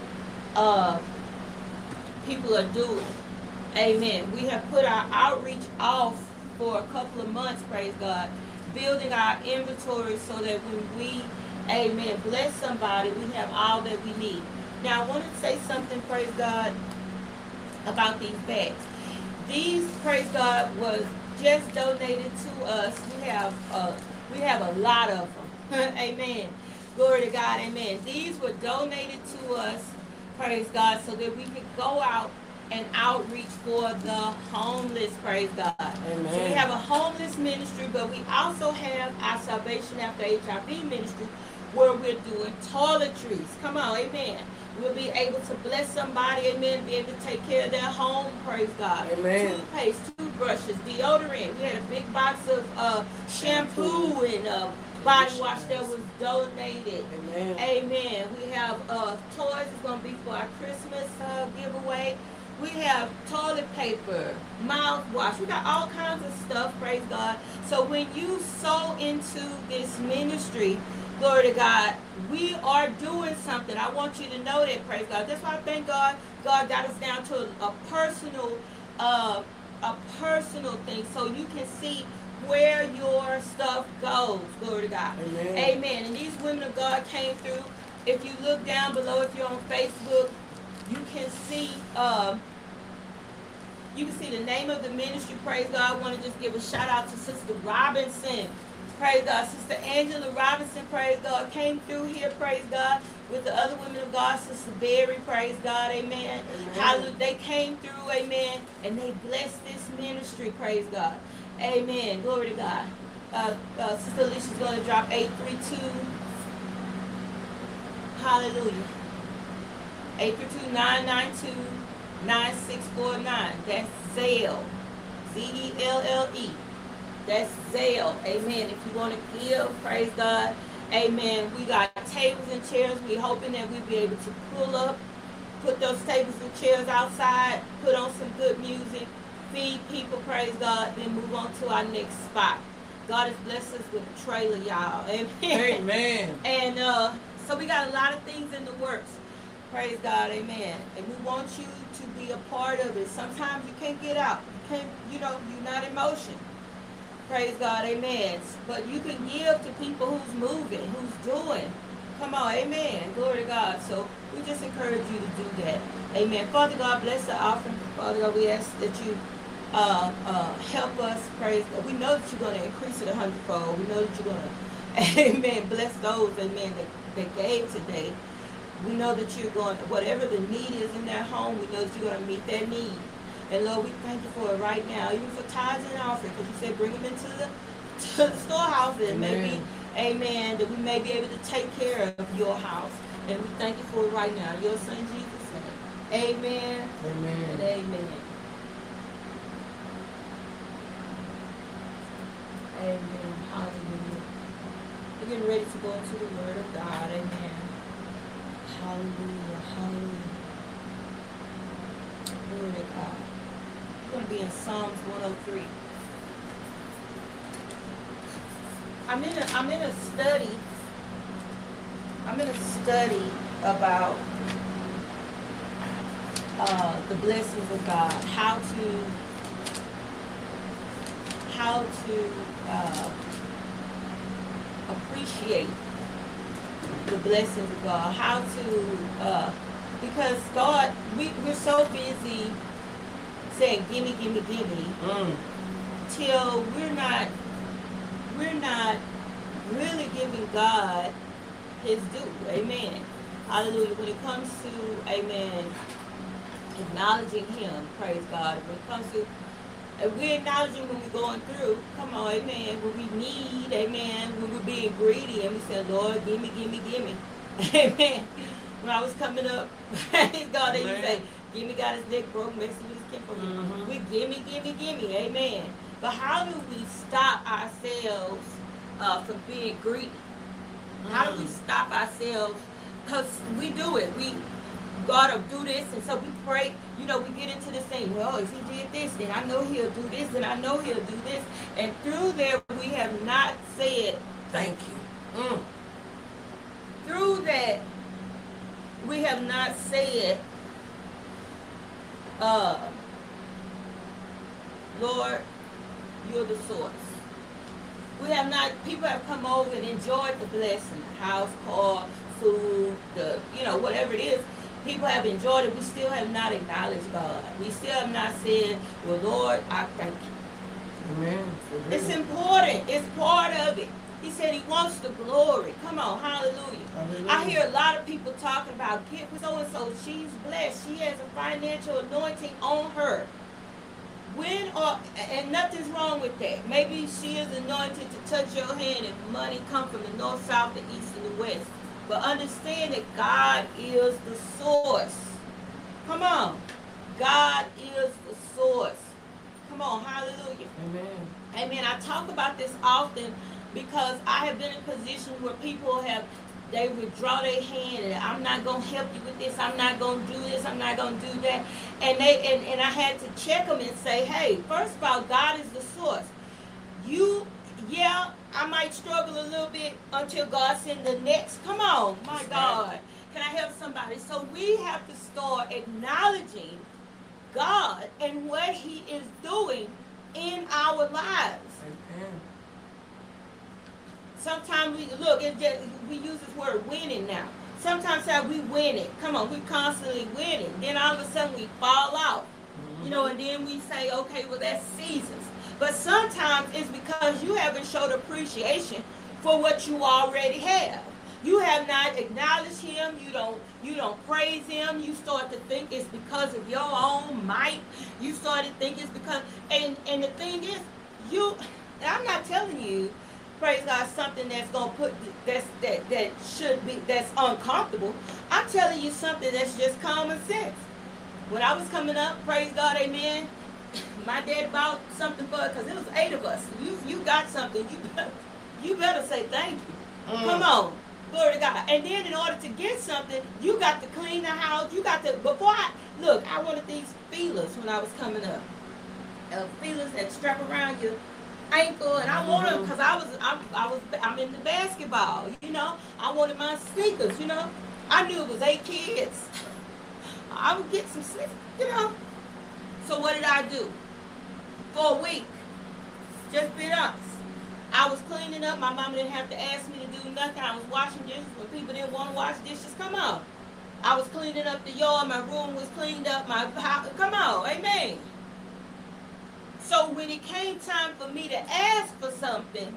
people are doing. Amen. We have put our outreach off for a couple of months, praise God, building our inventory so that when we, amen, bless somebody, we have all that we need. Now, I want to say something, praise God, about these bags. These, praise God, was just donated to us. We have a lot of them. Amen. Glory to God. Amen. These were donated to us, praise God, so that we could go out and outreach for the homeless, praise God. Amen. So we have a homeless ministry, but we also have our Salvation After HIV ministry where we're doing toiletries. Come on, amen. We'll be able to bless somebody, amen, be able to take care of their home, praise God. Amen. Toothpaste, toothbrushes, deodorant. We had a big box of shampoo and body wash that was donated. Amen. Amen. We have toys. It's going to be for our Christmas giveaway. We have toilet paper, mouthwash. We got all kinds of stuff, praise God. So when you sow into this ministry, glory to God, we are doing something. I want you to know that, praise God. That's why I thank God. God got us down to a personal thing, so you can see where your stuff goes. Glory to God. Amen. Amen. And these women of God came through. If you look down below, if you're on Facebook, you can see the name of the ministry. Praise God. I want to just give a shout out to Sister Robinson. Praise God. Sister Angela Robinson, praise God, came through here, praise God, with the other women of God, Sister Berry, praise God, amen. Hallelujah. They came through, amen, and they blessed this ministry, praise God. Amen. Glory to God. Sister Alicia's going to drop 832. Hallelujah. 832-992-9649. That's Zelle. Zelle. That's Zelle. Amen. If you want to give, praise God. Amen. We got tables and chairs. We're hoping that we'll be able to pull up, put those tables and chairs outside, put on some good music, feed people, praise God, then move on to our next spot. God has blessed us with a trailer, y'all. Amen. Amen. And so we got a lot of things in the works. Praise God, amen. And we want you to be a part of it. Sometimes you can't get out. You can't, you're not in motion. Praise God, amen. But you can give to people who's moving, who's doing. Come on, amen. Glory to God. So we just encourage you to do that. Amen. Father God, bless the offering. Father God, we ask that you help us, praise God. We know that you're going to increase it 100-fold. We know that you're going to, amen, bless those, amen, that gave today. We know that you're going, whatever the need is in their home, we know that you're going to meet their need. And Lord, we thank you for it right now, even for tithes and offering, because you said bring them into the storehouse, and maybe, amen, that we may be able to take care of your house. And we thank you for it right now. Your son Jesus' name. Amen. Amen. And amen. Amen. Hallelujah. We're getting ready to go into the word of God. Amen. Hallelujah. Hallelujah. Glory to God. We're going to be in Psalms 103. I'm in a study about the blessings of God, how to appreciate the blessings of God, how to because God, we're so busy saying gimme, gimme, gimme, till we're not really giving God his due. Amen. Hallelujah. When it comes to, amen, acknowledging him, praise God. When it comes to, we're acknowledging when we're going through, come on, amen, when we need, amen, when we're being greedy, and we say, Lord, gimme, gimme, gimme. Amen. When I was coming up, praise God, they used to say, gimme got his neck broke, Mexican skin for me. We gimme, gimme, gimme, amen. But how do we stop ourselves from being greedy? How do we stop ourselves? Because we do it. God will do this, and so we pray. We get into this thing. Well, if he did this, then I know he'll do this, and I know he'll do this. And through there, we have not said thank you. Through that, we have not said, Lord, you're the source. We have not, people have come over and enjoyed the blessing, the house, car, food, whatever it is. People have enjoyed it. We still have not acknowledged God. We still have not said, well, Lord, I thank you. Amen. It's important. It's part of it. He said he wants the glory. Come on, hallelujah. Hallelujah. I hear a lot of people talking about give so-and-so. She's blessed. She has a financial anointing on her. And nothing's wrong with that. Maybe she is anointed to touch your hand and money come from the north, south, the east, and the west. But understand that God is the source. Come on. God is the source. Come on, hallelujah. Amen. Amen. I talk about this often because I have been in a position where people have they withdraw their hand and I'm not gonna help you with this, I'm not gonna do this, I'm not gonna do that. And I had to check them and say, hey, first of all, God is the source. I might struggle a little bit until God sends the next. Come on, my God. Can I help somebody? So we have to start acknowledging God and what he is doing in our lives. Amen. Sometimes we use this word winning now. Sometimes we win it. Come on, we constantly winning. Then all of a sudden we fall out. And then we say, okay, well, that's seasons. But sometimes it's because you haven't showed appreciation for what you already have. You have not acknowledged him. You don't praise him. You start to think it's because of your own might. You start to think it's because, and the thing is, I'm not telling you, praise God, something that's gonna put that's uncomfortable. I'm telling you something that's just common sense. When I was coming up, praise God, amen. My dad bought something for us because it was 8 of us. You got something. You better say thank you. Come on. Glory to God. And then in order to get something, you got to clean the house. You got to, I wanted these feelers when I was coming up. Feelers that strap around your ankle, and I wanted them because I'm into basketball, I wanted my sneakers, I knew it was 8 kids. I would get some sneakers, So what did I do? For a week, just been honest. I was cleaning up. My mama didn't have to ask me to do nothing. I was washing dishes when people didn't want to wash dishes. Come on. I was cleaning up the yard. My room was cleaned up. My house. Come on. Amen. So when it came time for me to ask for something,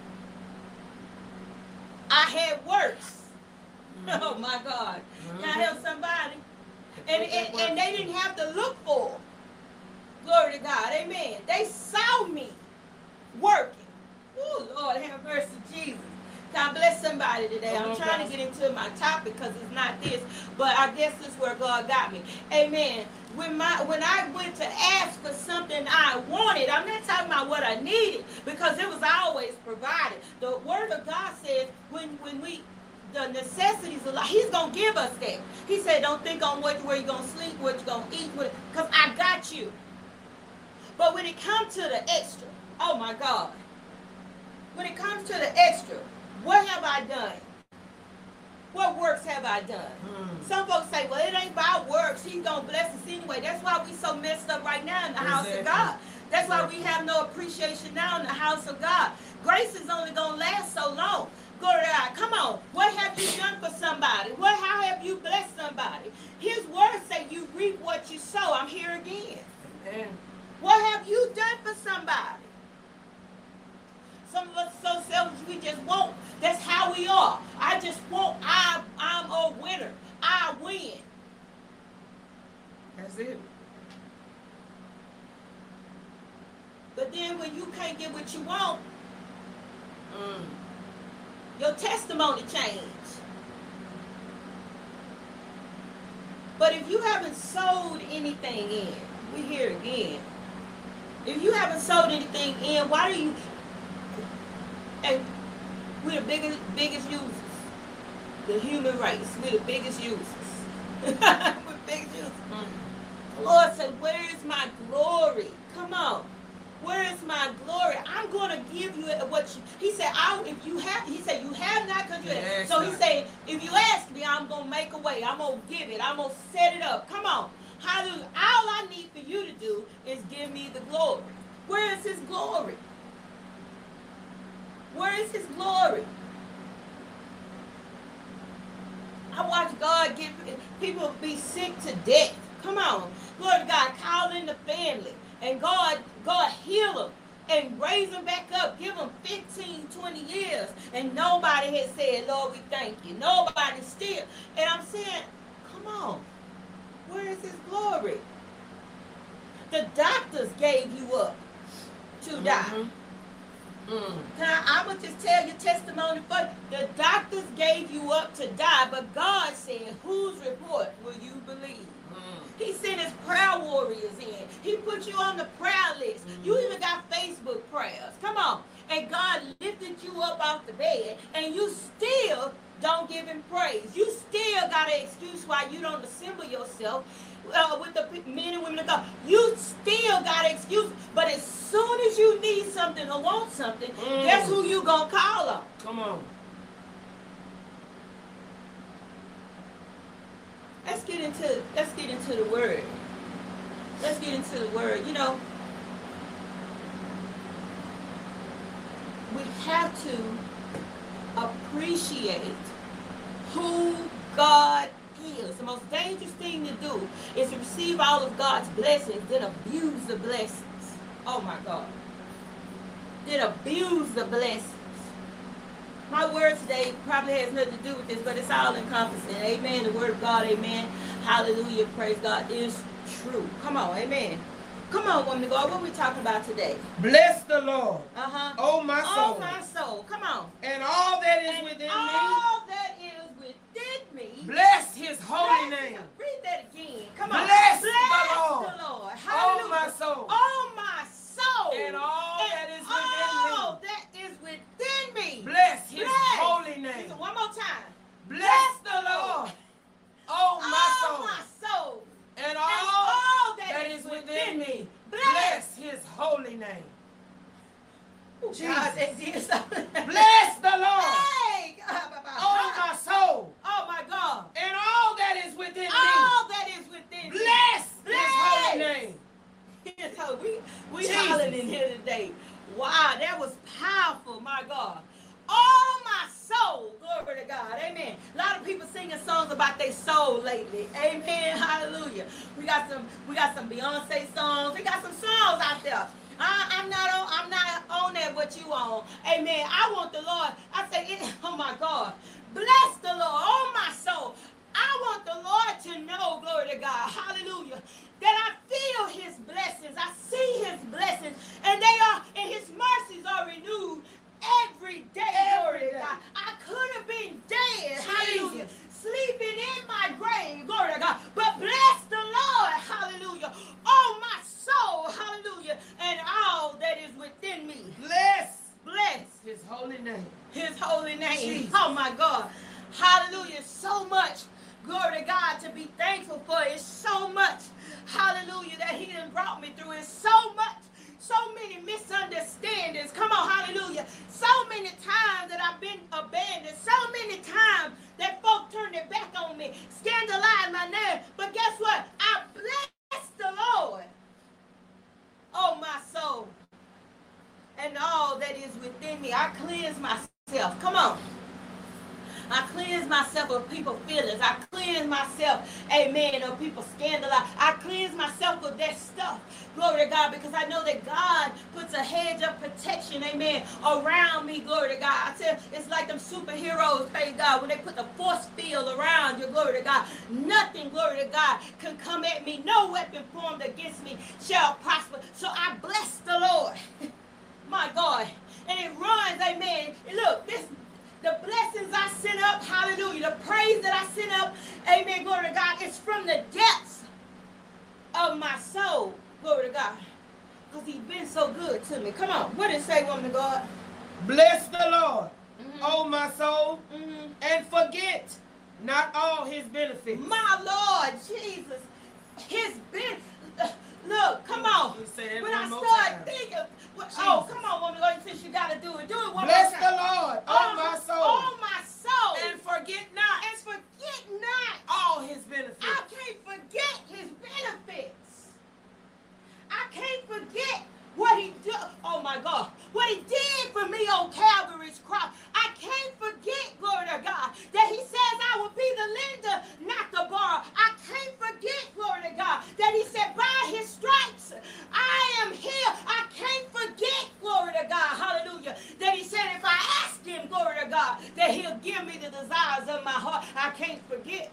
I had worse. Oh, my God. Can I help somebody? And they didn't have to look for it. Glory to God. Amen. They saw me working. Oh, Lord, have mercy, Jesus. God bless somebody today. I'm trying to get into my topic because it's not this, but I guess this is where God got me. Amen. When I went to ask for something I wanted, I'm not talking about what I needed because it was always provided. The Word of God says the necessities of life, he's going to give us that. He said, don't think on where you're going to sleep, what you're going to eat, because I got you. But when it comes to the extra, oh my God, when it comes to the extra, what have I done? What works have I done? Some folks say, well, it ain't about works. He's going to bless us anyway. That's why we so messed up right now in the house of God. That's why we have no appreciation now in the house of God. Grace is only going to last so long. Glory to God. Come on. What have you done for somebody? How have you blessed somebody? His word say you reap what you sow. I'm here again. Amen. What have you done for somebody? Some of us so selfish, we just won't. That's how we are. I just won't. I'm a winner. I win. That's it. But then when you can't get what you want, your testimony changed. But if you haven't sold anything in, we hear again. If you haven't sold anything in, why do you? And we're the biggest users. The human race. We're the biggest users. We're the biggest users. The Lord said, where is my glory? Come on. Where is my glory? I'm going to give you what you, he said, he said, you have not because you have. So he said, if you ask me, I'm going to make a way. I'm going to give it. I'm going to set it up. Come on. Hallelujah. All I need for you to do is give me the glory. Where is his glory? Where is his glory? I watch God get people be sick to death. Come on. Glory to God. Call in the family. And God heal them and raise them back up. Give them 15, 20 years. And nobody has said, Lord, we thank you. Nobody still. And I'm saying, come on. Where is his glory? The doctors gave you up to die. I'm going to just tell your testimony first. The doctors gave you up to die, but God said, whose report will you believe? He sent his prayer warriors in. He put you on the prayer list. You even got Facebook prayers. Come on. And God lifted you up off the bed, and you still don't don't give him praise. You still got an excuse why you don't assemble yourself with the men and women of God. You still got an excuse. But as soon as you need something or want something, guess who you gonna call on? Come on. Let's get into the word. Let's get into the word. You know, we have to appreciate who God is. The most dangerous thing to do is to receive all of God's blessings, then abuse the blessings. Oh my God. Then abuse the blessings. My word today probably has nothing to do with this, but it's all encompassing. Amen. The word of God, amen. Hallelujah. Praise God is true. Come on, amen. Come on, woman of God. What are we talking about today? Bless the Lord. Oh, my soul. Oh, my soul. Come on. And all that is within me. All that is within me. Bless his holy name. Read that again. Come on. Bless the Lord. Lord. Hallelujah. Oh, my soul. Oh, my soul. And all that is within all me. that is within me. Bless his Bless. holy name. Listen, one more time. Bless the Lord. Oh, my soul. My soul. And all that is within me. Bless. Bless his holy name. God, that did something. Bless the Lord. Hey, Oh, my soul. Oh, my God. And all that is within me. All that is within me. Bless his holy Bless. name. So we Jesus. hollering in here today. Wow, that was powerful, my God. All my soul, glory to God, amen. A lot of people singing songs about their soul lately, amen, hallelujah. We got some Beyonce songs. We got some songs out there. I'm not on that what you on, amen. I want the Lord. I say, oh my God, bless the Lord, oh my soul. I want the Lord to know, glory to God, hallelujah, that I feel his blessings. I see his blessings, and his mercies are renewed every day, glory to God. I could have been dead, hallelujah, sleeping in my grave, glory to God, but bless the Lord, hallelujah, oh my soul, hallelujah, and all that is within me. Bless His holy name. his holy name. Jesus. Oh my God. Hallelujah. So much, glory to God, to be thankful for. It's so much, hallelujah, that he done brought me through. It's so much, so many misunderstandings. Come on, hallelujah. So many times that I've been abandoned. So many times that folk turned their back on me, scandalized my name. But guess what? I bless the Lord. Oh, my soul. And all that is within me. I cleanse myself. Come on. I cleanse myself of people's feelings. I cleanse myself, amen, of people's scandalize. I cleanse myself of that stuff. Glory to God, because I know that God puts a hedge of protection, amen, around me, glory to God. I tell you, it's like them superheroes, praise God, when they put the force field around you, glory to God. Nothing, glory to God, can come at me. No weapon formed against me shall prosper. So I bless the Lord. My God. And it runs, amen. And look, the blessings I send up, hallelujah, the praise that I send up, amen, glory to God, it's from the depths of my soul, glory to God, because he's been so good to me. Come on, what did it say, woman of God? Bless the Lord, oh my soul, and forget not all his benefits. My Lord, Jesus, his benefits. Look, come on. When I start thinking, oh, come on, woman, Lord, since you got to do it. Do it one Bless more time. the Lord, oh my soul. Oh, my soul. And forget not. And forget not All his benefits. I can't forget his benefits. I can't forget what he did. Oh, my God. What he did for me on Calvary's cross. I can't forget, glory to God, that he says I will be the lender, not the borrower. I can't forget, glory to God, that he said by his stripes I am healed. I can't forget, glory to God, hallelujah, that he said if I ask him, glory to God, that he'll give me the desires of my heart. I can't forget.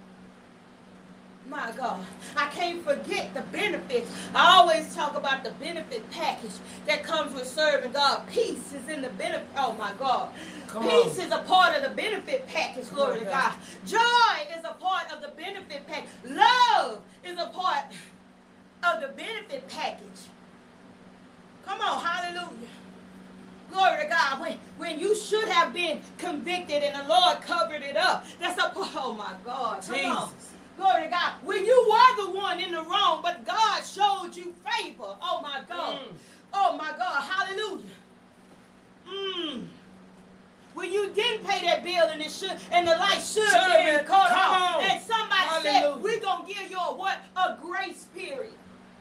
My God, I can't forget the benefits. I always talk about the benefit package that comes with serving God. Peace is in the benefit. Oh, my God. Peace is a part of the benefit package, glory to God. Joy is a part of the benefit package. Love is a part of the benefit package. Come on, hallelujah. Glory to God. When you should have been convicted and the Lord covered it up. That's a, oh my God. Come on. Glory to God. When you were the one in the wrong, but God showed you favor. Oh my God. Oh my God. Hallelujah. When you didn't pay that bill and the light should have been cut off. And somebody said, we're going to give you a grace period.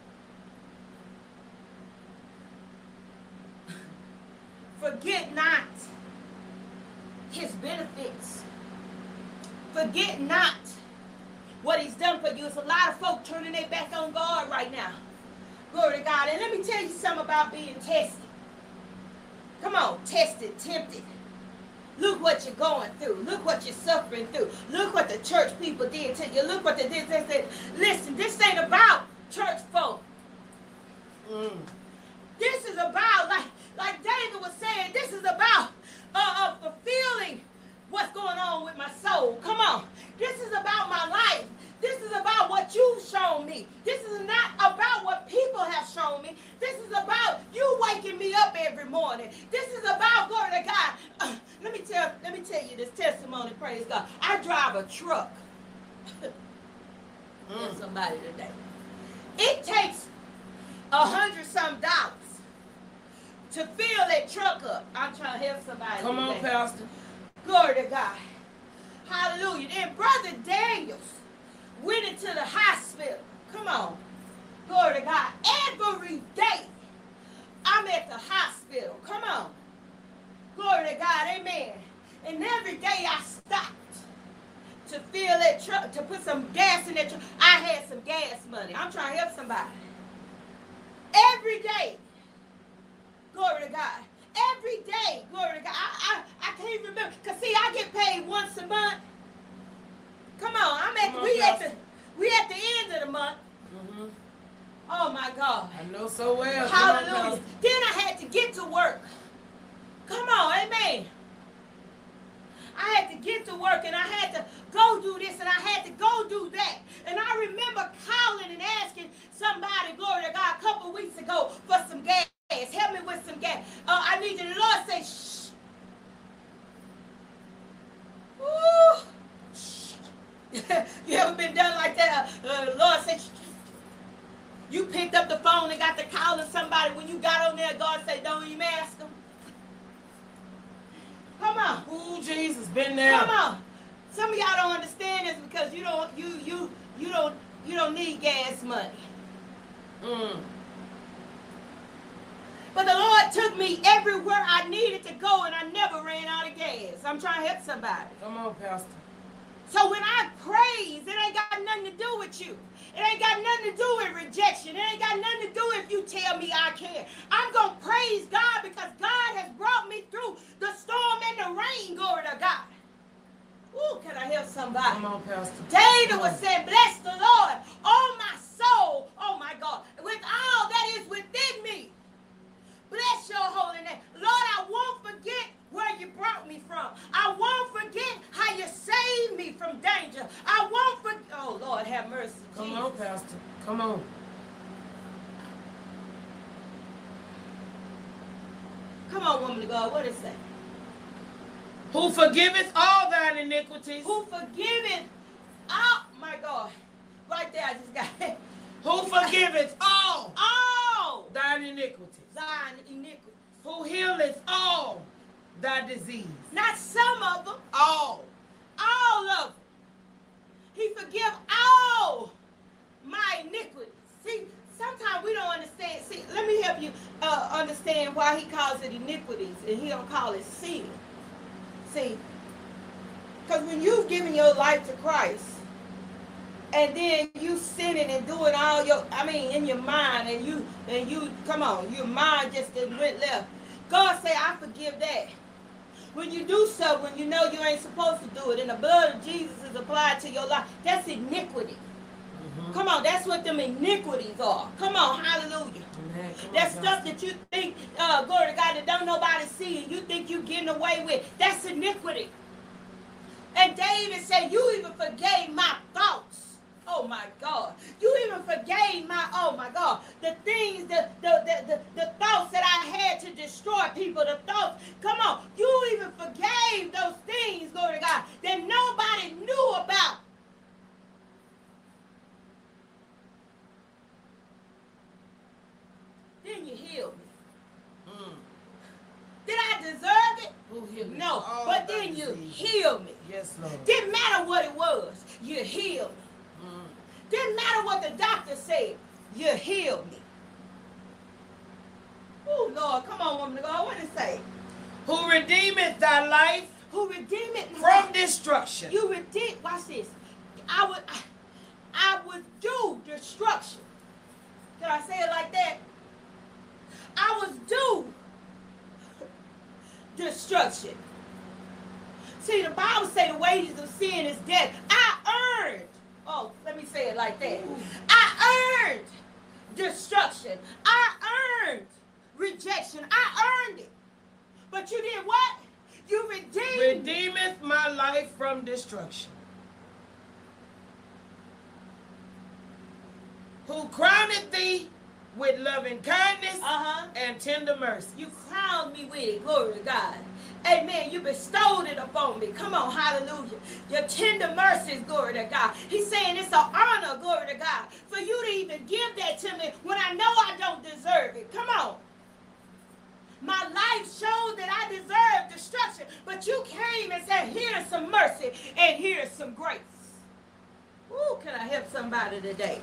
Forget not his benefits. Forget not what he's done for you. It's a lot of folk turning their back on God right now. Glory to God. And let me tell you something about being tested. Come on, tested, tempted. Look what you're going through. Look what you're suffering through. Look what the church people did to you. Look what they did. Listen, this ain't about church folk. This is about, like David was saying, this is about fulfilling what's going on with my soul. Come on. This is about my life. This is about what you've shown me. This is not about what people have shown me. This is about you waking me up every morning. This is about, glory to God. Let me tell you this testimony, praise God. I drive a truck. Somebody today. It takes $100-some to fill that truck up. I'm trying to help somebody. Come on, Pastor. Glory to God. Hallelujah. Then Brother Daniels went into the hospital. Come on. Glory to God. Every day I'm at the hospital. Come on. Glory to God. Amen. And every day I stopped to fill that truck, to put some gas in that truck. I had some gas money. I'm trying to help somebody. Every day. Glory to God. Every day. Glory to God. I can't remember. Because see, I get paid once a month. Come on. We at the end of the month. Oh my God. I know so well. Hallelujah. Then I had to get to work. Come on, amen. I had to get to work and I had to go do this and I had to go do that. And I remember calling and asking somebody, glory to God, a couple weeks ago for some gas. Help me with some gas. I need you. The Lord say, shh. Ooh. You ever been done like that? The Lord said, shh. You picked up the phone and got to calling somebody. When you got on there, God said, don't even ask them. Come on. Ooh, Jesus, been there. Come on. Some of y'all don't understand this because you don't need gas money. But the Lord took me everywhere I needed to go and I never ran out of gas. I'm trying to help somebody. Come on, Pastor. So when I praise, it ain't got nothing to do with you. It ain't got nothing to do with rejection. It ain't got nothing to do if you tell me I can't. I'm going to praise God because God has brought me through the storm and the rain. Glory to God. Ooh, can I help somebody? Come on, Pastor. David was saying, bless the Lord, oh my soul, oh my God, with all that is within me. Bless your holy name. Lord, I won't forget where you brought me from. I won't forget how you saved me from danger. I won't forget. Oh, Lord, have mercy. Come Jesus. on, Pastor. Come on. Come on, woman of God. What is that? Who forgiveth all thine iniquities? Who forgiveth? Oh, my God. Right there, I just got it. Who forgiveth all thine iniquities? Thine iniquities. Who healeth all thy disease? Not some of them. All. All of them. He forgive all my iniquities. See, sometimes we don't understand. See, let me help you understand why he calls it iniquities and he don't call it sin. See, because when you've given your life to Christ and then you sinning and doing all in your mind and you come on, your mind just went left. God say, I forgive that. When you do so, when you know you ain't supposed to do it, and the blood of Jesus is applied to your life, that's iniquity. Come on, that's what them iniquities are. Come on, hallelujah. That stuff that you think, glory to God, that don't nobody see and you think you getting away with, that's iniquity. And David said, you even forgave my thoughts. Oh my God. You even forgave forgave oh my God, the things, the thoughts that I had to destroy people, the thoughts, come on, you even forgave those things, glory to God, that nobody knew about. Then you healed me. Did I deserve it? Who healed me? No, All but thy then you diseases. healed me. Yes, Lord. Didn't matter what it was, you healed me. Didn't matter what the doctor said, you healed me. Oh, Lord, come on, woman of God, what did it say? Who redeemeth thy life Who redeemed it from destruction. You redeemed, watch this. I would do destruction. Can I say it like that? I was due destruction. See, the Bible say the wages of sin is death. I earned, let me say it like that. I earned destruction. I earned rejection. I earned it. But you did what? You redeemed. Redeemeth my life from destruction. Who crowneth thee with loving kindness and tender mercy. You crowned me with it. Glory to God. Amen. You bestowed it upon me. Come on. Hallelujah. Your tender mercies. Glory to God. He's saying it's an honor. Glory to God. For you to even give that to me when I know I don't deserve it. Come on. My life showed that I deserved destruction. But you came and said, here's some mercy and here's some grace. Ooh, can I help somebody today?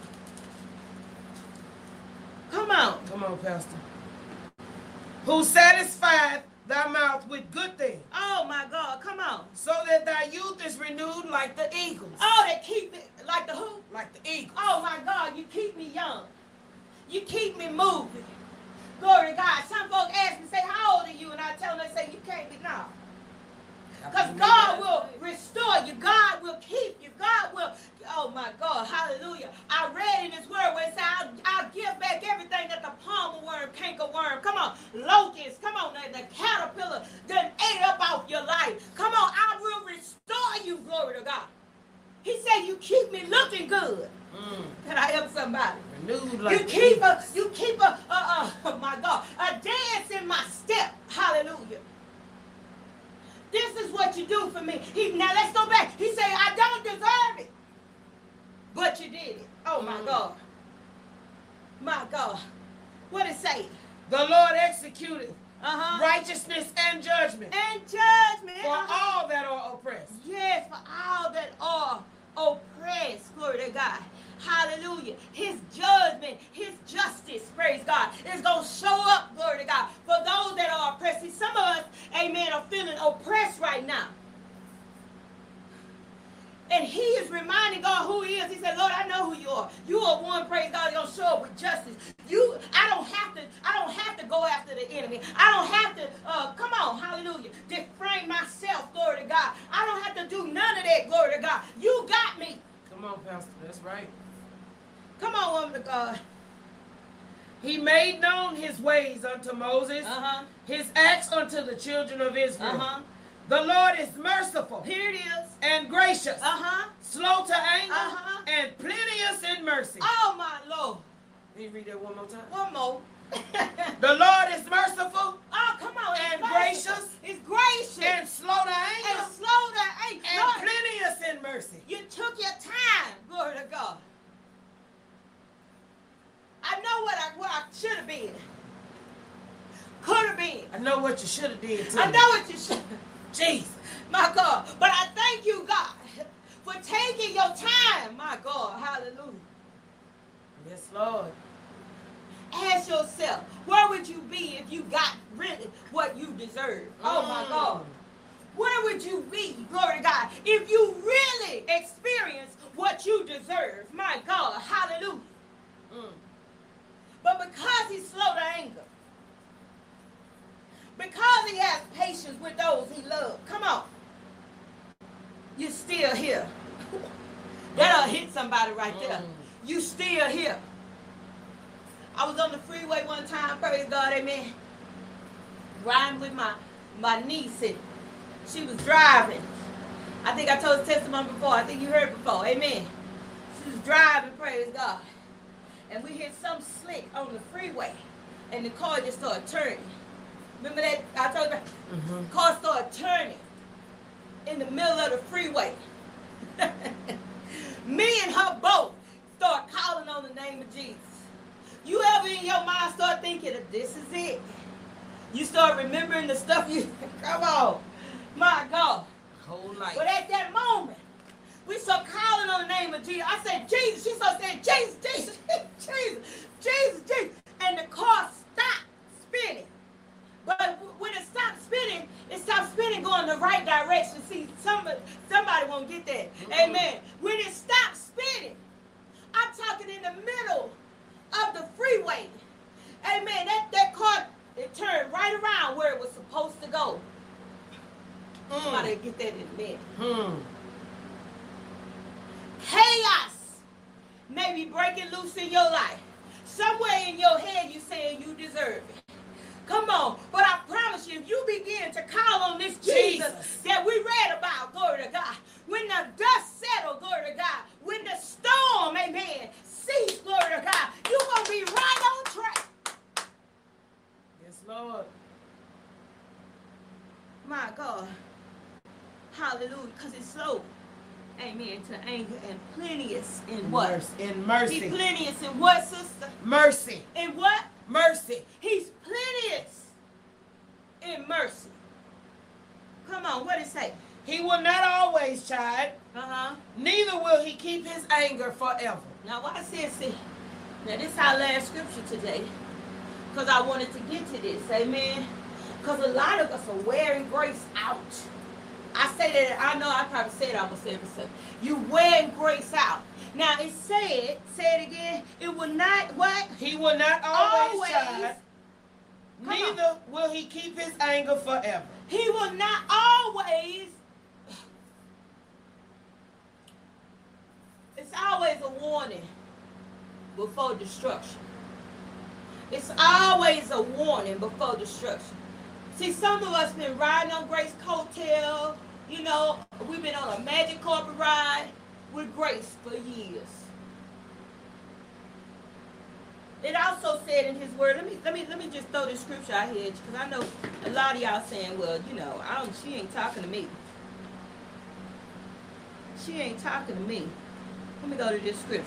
Come on. Come on, Pastor. Who satisfied thy mouth with good things. Oh, my God. Come on. So that thy youth is renewed like the eagles. Oh, they keep it like the who? Like the eagles. Oh, my God. You keep me young. You keep me moving. Glory to God. Some folks ask me, say, how old are you? And I tell them, they say, you can't be now. Because God will restore you. God will keep you. God will, oh my God, hallelujah. I read in his word where it said, I'll give back everything that the palmer worm, canker worm, come on, locust, come on, the caterpillar done ate up off your life. Come on, I will restore you, glory to God. He said, you keep me looking good. Can I help somebody? Renewed like you keep oh my God, a dance in my step. Hallelujah. This is what you do for me. Now let's go back. He said, I don't deserve it. But you did it. Oh my God. My God. What it say? The Lord executed righteousness and judgment. And judgment. For all that are oppressed. Yes, for all that are oppressed. Glory to God. Hallelujah. His judgment, his justice, praise God, is going to show up, glory to God, for those that are oppressed. See, some of us, amen, are feeling oppressed right now. And he is reminding God who he is. He said, Lord, I know who you are. You are one, praise God, going to show up with justice. I don't have to go after the enemy. I don't have to, come on, hallelujah, deframe myself, glory to God. I don't have to do none of that, glory to God. You got me. Come on, Pastor, that's right. Come on, woman of God. He made known his ways unto Moses, his acts unto the children of Israel. The Lord is merciful. Here it is. And gracious. Slow to anger. And plenteous in mercy. Oh, my Lord. Can you read that one more time? One more. The Lord is merciful. Oh, come on. And gracious. It's gracious. And slow to anger. And slow to anger. And Lord, plenteous in mercy. you took your time. Glory to God. I know what I should have been. Could have been. I know what you should have did too. I know what you should. Jesus. My God. But I thank you, God, for taking your time. My God. Hallelujah. Yes, Lord. Ask yourself, where would you be if you got really what you deserve? Oh, my God. Where would you be, glory to God, if you really experienced what you deserve? My God. Hallelujah. But because he's slow to anger, because he has patience with those he loves, come on, you're still here. That'll hit somebody right there. You still here. I was on the freeway one time, praise God, amen, riding with my niece, and she was driving. I think I told the testimony before. I think you heard it before, amen. She was driving, praise God. and we hit some slick on the freeway, and the car just started turning. Remember that? I told you, car started turning in the middle of the freeway. Me and her both start calling on the name of Jesus. You ever in your mind start thinking that this is it? You start remembering the stuff you, come on, my God. Whole life. But at that moment, we start calling on the name of Jesus. I said, Jesus. She started saying, Jesus, Jesus, Jesus, Jesus, Jesus. And the car stopped spinning. But when it stopped spinning going the right direction. See, somebody won't get that. Amen. When it stopped spinning, I'm talking in the middle of the freeway. Amen. That car, it turned right around where it was supposed to go. Somebody get that in a minute. Chaos may be breaking loose in your life. Somewhere in your head you saying you deserve it. Come on. But I promise you, if you begin to call on this Jesus that we read about, glory to God, when the dust settles, glory to God, when the storm, amen, cease, glory to God, you're going to be right on track. Yes, Lord. My God. Hallelujah. Because it's slow. Amen. To anger and plenteous in what? In mercy. He's plenteous in what, sister? Mercy. In what? Mercy. He's plenteous in mercy. Come on, what did it say? He will not always chide. Neither will he keep his anger forever. Now, why I said, see, now this is our last scripture today. Because I wanted to get to this, amen. Because a lot of us are wearing grace out. I say that, I know I probably said almost every Sunday. You wearing grace out. Now, it said, say it again, it will not, what? He will not always chide. Come Neither will he keep his anger forever. He will not always. It's always a warning before destruction. It's always a warning before destruction. See, some of us been riding on Grace coattail. You know, we've been on a magic carpet ride with Grace for years. It also said in his word, let me just throw this scripture out here, because I know a lot of y'all saying, well, you know, she ain't talking to me. She ain't talking to me. Let me go to this scripture.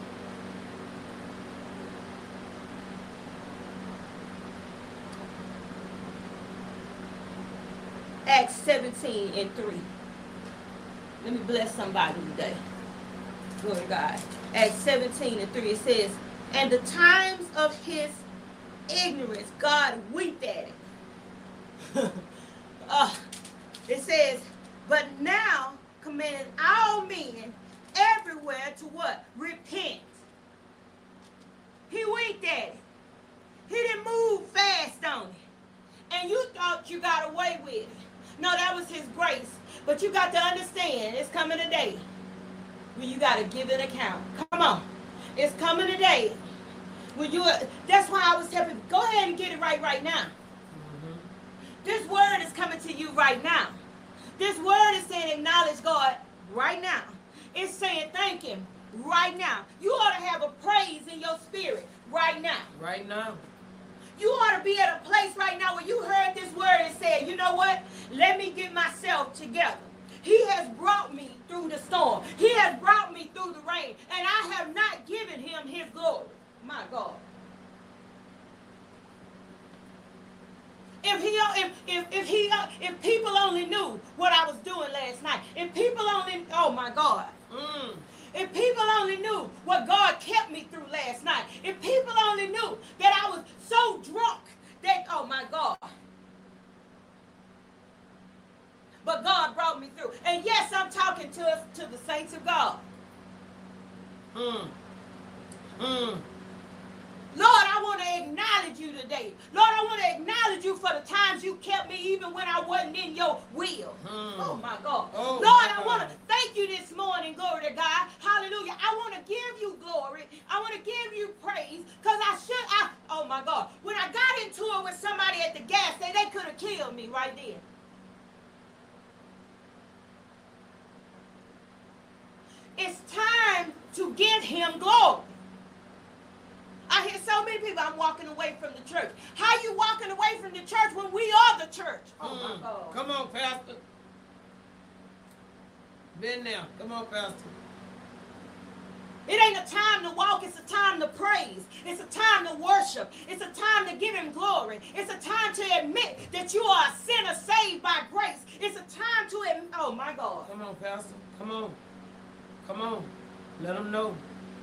Acts 17:3. Let me bless somebody today. Glory to God. Acts 17:3. It says, and the times of his ignorance, God winked at it. It says, but now commanding all men everywhere to what? Repent. He winked at it. He didn't move fast on it. And you thought you got away with it. No, that was his grace. But you got to understand, it's coming a day when you got to give an account. Come on. It's coming a day when that's why I was telling you, go ahead and get it right now. This word is coming to you right now. This word is saying acknowledge God right now. It's saying thank him right now. You ought to have a praise in your spirit right now. Right now. You ought to be at a place right now where you heard this word and said, you know what? Let me get myself together. He has brought me through the storm. He has brought me through the rain. And I have not given him his glory. My God. If people only knew what I was doing last night. If people only, oh my God. If people only knew what God kept me through last night. If people only knew that I was so drunk that, oh my God. But God brought me through. And yes, I'm talking to the saints of God. Lord, I want to acknowledge you today. Lord, I want to acknowledge you for the times you kept me even when I wasn't in your will. Oh, my God. Lord, I want to thank you this morning, glory to God. Hallelujah. I want to give you glory. I want to give you praise because oh, my God. When I got into it with somebody at the gas station, they could have killed me right there. It's time to give him glory. I'm walking away from the church. How you walking away from the church when we are the church? Oh, my God. Come on, Pastor. Been there. Come on, Pastor. It ain't a time to walk. It's a time to praise. It's a time to worship. It's a time to give him glory. It's a time to admit that you are a sinner saved by grace. It's a time to admit. Oh, my God. Come on, Pastor. Come on. Come on. Let them know.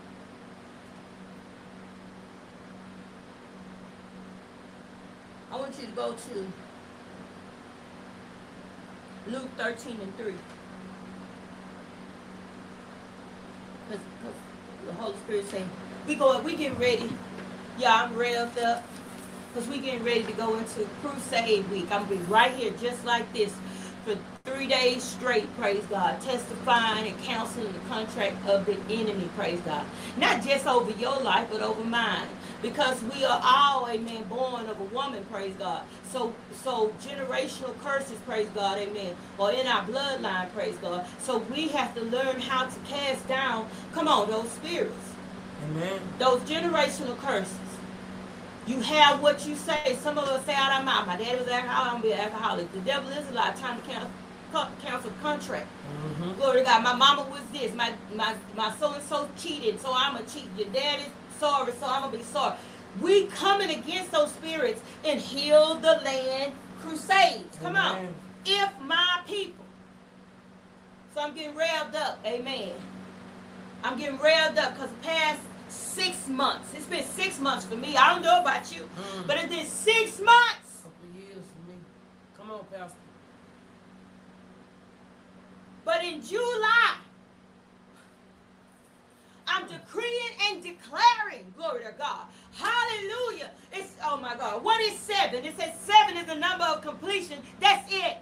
I want you to go to Luke 13:3. Because the Holy Spirit saying, we getting ready. Yeah, I'm revved up. Because we getting ready to go into Crusade Week. I'm going to be right here just like this for 3 days straight, praise God. Testifying and counseling the contract of the enemy, praise God. Not just over your life, but over mine. Because we are all, amen, born of a woman, praise God. So generational curses, praise God, amen, are in our bloodline, praise God. So we have to learn how to cast down, come on, those spirits. Amen. Those generational curses. You have what you say. Some of us say out our mouth, my daddy was an alcoholic, I'm going to be an alcoholic. The devil is a lot of time to cancel contract. Mm-hmm. Glory to God. My mama was this. My so-and-so cheated, so I'm going to cheat. Your daddy's sorry, so I'm going to be sorry. We coming against those spirits and heal the land crusades. Come on. If my people. So I'm getting revved up. Amen. I'm getting revved up because the past 6 months. It's been 6 months for me. I don't know about you. But it's been 6 months. Couple of years for me. Come on, Pastor. But in July, I'm decreeing and declaring, glory to God. Hallelujah. It's, oh my God. What is 7? It says 7 is the number of completion. That's it.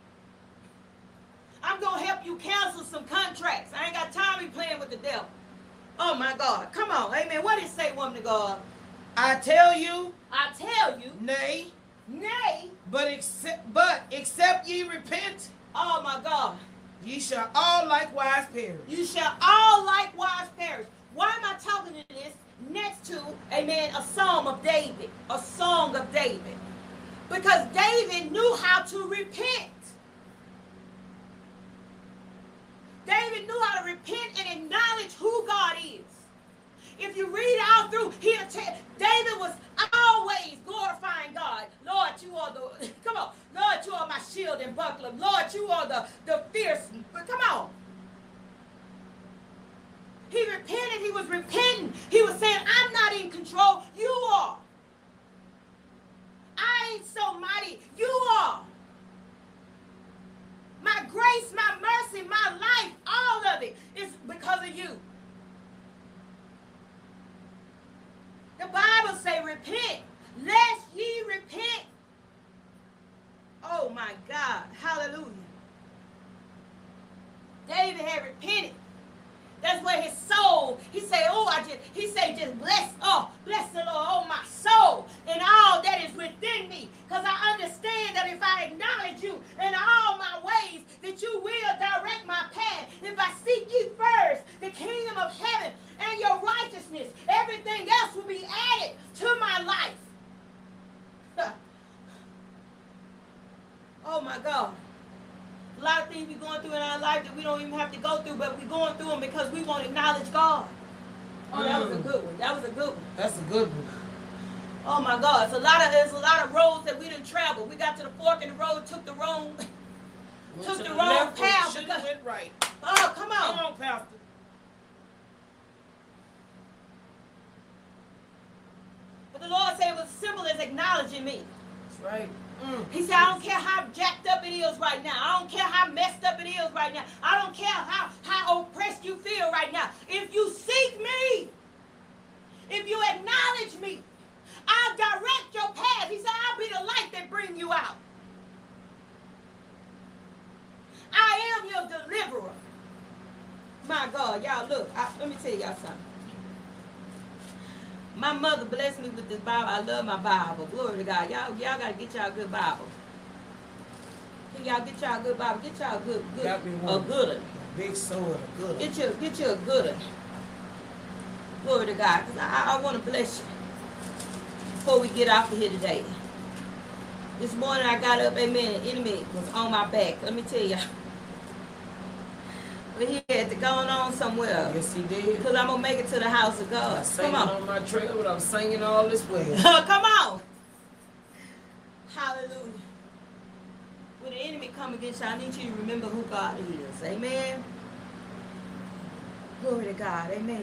I'm going to help you cancel some contracts. I ain't got time to be playing with the devil. Oh my God. Come on. Amen. What did it say, woman of God? I tell you, Nay. but except ye repent, Oh my God. ye shall all likewise perish. You shall all likewise perish. Why am I talking to this next to, amen, a psalm of David, a song of David? Because David knew how to repent. David knew how to repent and acknowledge who God is. If you read all through, David was always glorifying God. Lord, you are the, come on. Lord, you are my shield and buckler. Lord, you are the fierce, come on. He repented. He was repenting. He was saying, I'm not in control. You are. I ain't so mighty. You are. My grace, my mercy, my life, all of it is because of you. The Bible say, repent, lest ye repent. Oh my God. Hallelujah. David had repented. That's where his soul, he said, just bless the Lord, oh my soul, and all that is within me. Because I understand that if I acknowledge you in all my ways, that you will direct my path. If I seek ye first the kingdom of heaven and your righteousness, everything else will be added to my life. Oh my God. A lot of things we're going through in our life that we don't even have to go through, but we're going through them because we won't acknowledge God. Oh, that was a good one. That was a good one. That's a good one. Oh my God. There's a lot of roads that we didn't travel. We got to the fork in the road, took the wrong path. Should have went right. Oh, come on. Come on, Pastor. But the Lord said it was simple as acknowledging me. That's right. He said, I don't care how jacked up it is right now. I don't care how messed up it is right now. I don't care how oppressed you feel right now. If you seek me, if you acknowledge me, I'll direct your path. He said, I'll be the light that bring you out. I am your deliverer. My God, y'all look. Let me tell y'all something. My mother blessed me with this Bible. I love my Bible. Glory to God. Y'all got to get y'all a good Bible. Can y'all get y'all a good Bible? Get y'all a good one. Big sword, a good one. Get you a good one. Glory to God. Because I want to bless you. before we get off of here today. This morning I got up, amen, the enemy was on my back. Let me tell you. But he had to go on somewhere. Yes, he did. Because I'm going to make it to the house of God. Come on my trail, but I'm singing all this way. Come on. Hallelujah. When the enemy come against you, I need you to remember who God is. Amen. Glory to God. Amen.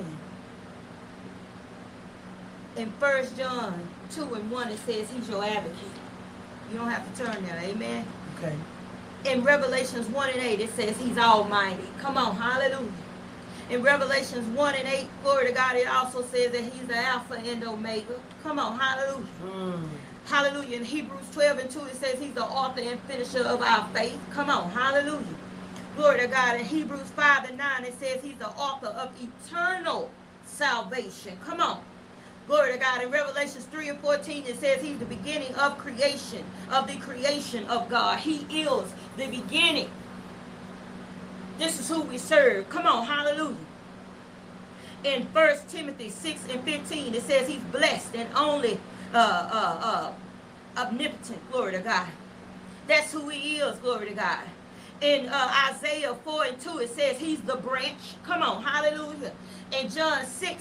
In 1 John 2:1, it says he's your advocate. You don't have to turn there. Amen. Okay. In Revelations 1:8, it says he's almighty. Come on. Hallelujah. In Revelations 1:8, glory to God, it also says that he's the Alpha and Omega. Come on. Hallelujah. Hallelujah. In Hebrews 12:2, it says he's the author and finisher of our faith. Come on. Hallelujah. Glory to God. In Hebrews 5:9, it says he's the author of eternal salvation. Come on. Glory to God. In Revelations 3:14, it says he's the beginning of creation, of the creation of God. He is the beginning. This is who we serve. Come on. Hallelujah. In 1 Timothy 6:15, it says he's blessed and only omnipotent. Glory to God. That's who he is. Glory to God. In Isaiah 4:2, it says he's the branch. Come on. Hallelujah. In John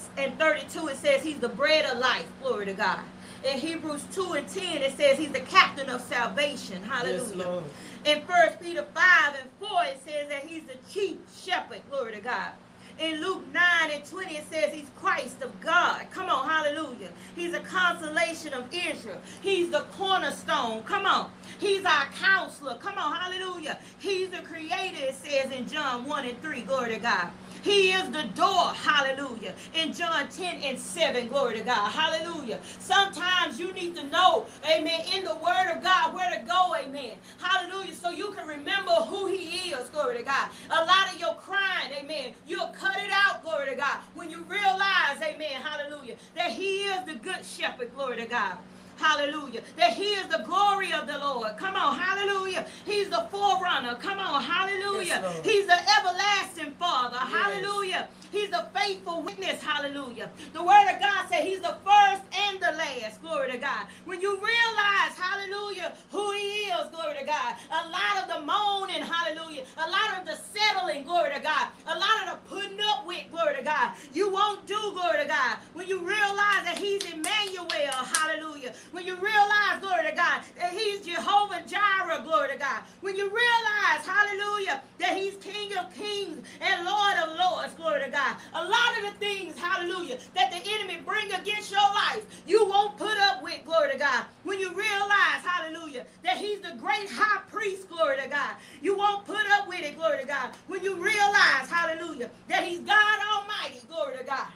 6:32, it says he's the bread of life. Glory to God. In Hebrews 2:10, it says he's the captain of salvation. Hallelujah. Yes, Lord. In 1 Peter 5:4, it says that he's the chief shepherd. Glory to God. In Luke 9:20, it says he's Christ of God. Come on, hallelujah. He's a consolation of Israel. He's the cornerstone. Come on. He's our counselor. Come on, hallelujah. He's the creator, it says in John 1:3. Glory to God. He is the door, hallelujah. In John 10:7, glory to God, hallelujah. Sometimes you need to know, amen, in the word of God, where to go, amen, hallelujah, so you can remember who he is, glory to God. A lot of your crying, amen, you'll cut it out, glory to God, when you realize, amen, hallelujah, that he is the good shepherd, glory to God. Hallelujah. That he is the glory of the Lord. Come on. Hallelujah. He's the forerunner. Come on. Hallelujah. Yes, he's the everlasting Father. Yes. Hallelujah. He's a faithful witness. Hallelujah. The word of God said he's the first and the last. Glory to God. When you realize, hallelujah, who he is, glory to God, a lot of the moaning, hallelujah, a lot of the settling, glory to God, a lot of the putting up with, glory to God, you won't do, glory to God, when you realize that he's Emmanuel, hallelujah. When you realize, glory to God, that he's Jehovah Jireh, glory to God. When you realize, hallelujah, that he's King of Kings and Lord of Lords, glory to God. A lot of the things, hallelujah, that the enemy bring against your life, you won't put up with, glory to God. When you realize, hallelujah, that he's the great high priest, glory to God, you won't put up with it, glory to God. When you realize, hallelujah, that he's God Almighty, glory to God.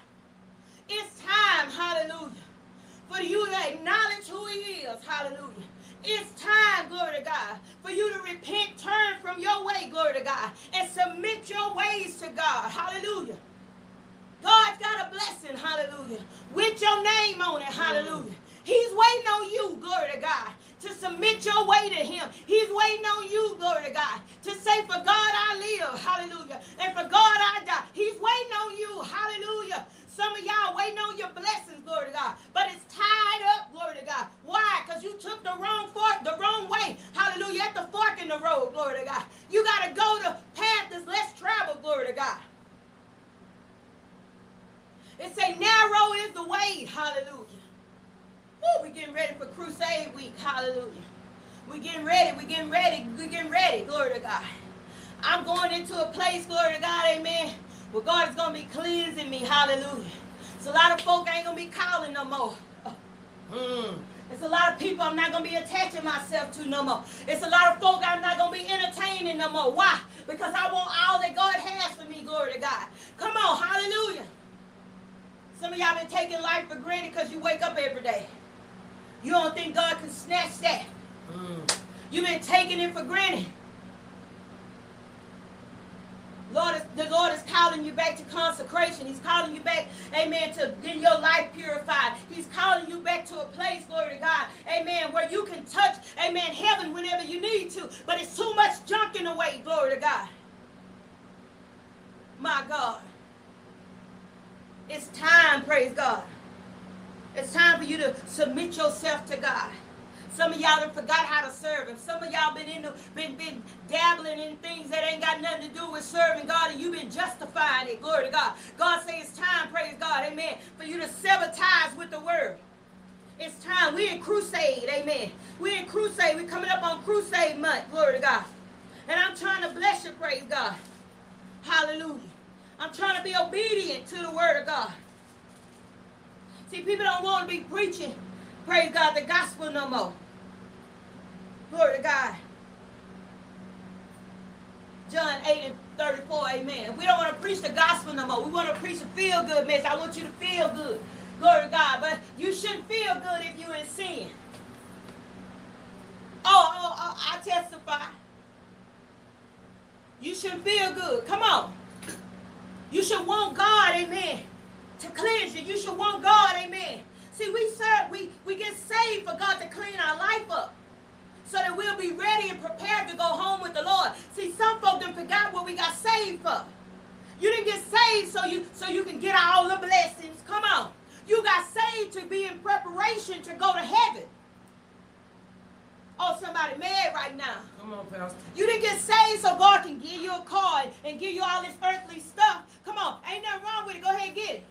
It's time, hallelujah, for you to acknowledge who he is. Hallelujah. It's time, glory to God, for you to repent, turn from your way, glory to God, and submit your ways to God. Hallelujah. God's got a blessing, hallelujah, with your name on it. Hallelujah. He's waiting on you, glory to God, to submit your way to him. He's waiting on you, glory to God, to say, for God I live, hallelujah, and for God I die. He's waiting on you, hallelujah. Some of y'all waiting on your blessings, glory to God, but it's tied up, glory to God. Why? Because you took the wrong way, hallelujah, at the fork in the road, glory to God. You got to go the path that's less traveled, glory to God. It say narrow is the way, hallelujah. Woo, we're getting ready for Crusade Week, hallelujah. We're getting ready, glory to God. I'm going into a place, glory to God, amen, where God is going to be cleansing me, hallelujah. So a lot of folk ain't going to be calling no more. It's a lot of people I'm not going to be attaching myself to no more. It's a lot of folk I'm not going to be entertaining no more. Why? Because I want all that God has for me, glory to God. Come on, hallelujah. Some of y'all been taking life for granted because you wake up every day. You don't think God can snatch that. You've been taking it for granted. The Lord is calling you back to consecration. He's calling you back, amen, to get your life purified. He's calling you back to a place, glory to God, amen, where you can touch, amen, heaven whenever you need to. But it's too much junk in the way, glory to God. My God. It's time, praise God. It's time for you to submit yourself to God. Some of y'all done forgot how to serve him. Some of y'all been dabbling in things that ain't got nothing to do with serving God, and you've been justifying it. Glory to God. God says it's time, praise God, amen, for you to sever ties with the word. It's time. We're in crusade, amen. We're in crusade. We're coming up on crusade month, glory to God. And I'm trying to bless you, praise God. Hallelujah. I'm trying to be obedient to the word of God. See, people don't want to be preaching, praise God, the gospel no more. Glory to God. John 8:34, amen. We don't want to preach the gospel no more. We want to preach a feel-good message. I want you to feel good. Glory to God. But you shouldn't feel good if you're in sin. Oh, I testify. You shouldn't feel good. Come on. You should want God, amen, to cleanse you. You should want God, amen. See, we get saved for God to clean our life up, so that we'll be ready and prepared to go home with the Lord. See, some folk done forgot what we got saved for. You didn't get saved so you can get all the blessings. Come on. You got saved to be in preparation to go to heaven. Oh, somebody mad right now. Come on, Pastor. You didn't get saved so God can give you a car and give you all this earthly stuff. Come on. Ain't nothing wrong with it. Go ahead and get it.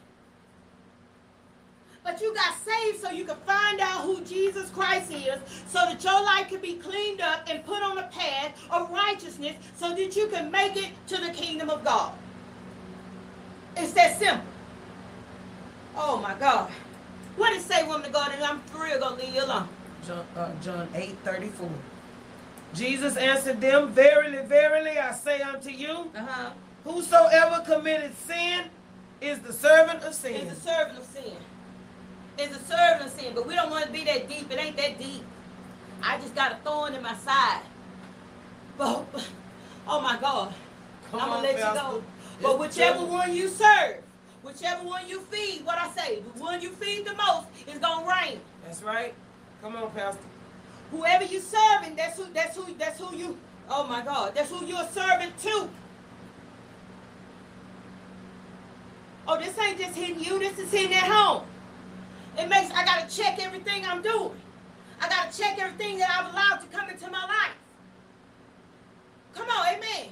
But you got saved so you can find out who Jesus Christ is, so that your life can be cleaned up and put on a path of righteousness, so that you can make it to the kingdom of God. It's that simple. Oh my God. What did it say, woman of God? And I'm for real going to leave you alone. John 8:34. Jesus answered them, Verily, verily, I say unto you, whosoever committed sin is the servant of sin. Is the servant of sin. Is the servant of sin. But we don't want to be that deep. It ain't that deep. I just got a thorn in my side. But, oh my God. I'm going to let you go. But whichever one you serve, whichever one you feed, what I say, the one you feed the most is going to reign. That's right. Come on, Pastor. Whoever you serving, that's who you, oh my God, that's who you're serving to. Oh, this ain't just hitting you, this is hitting at home. I got to check everything I'm doing. I got to check everything that I've allowed to come into my life. Come on, amen.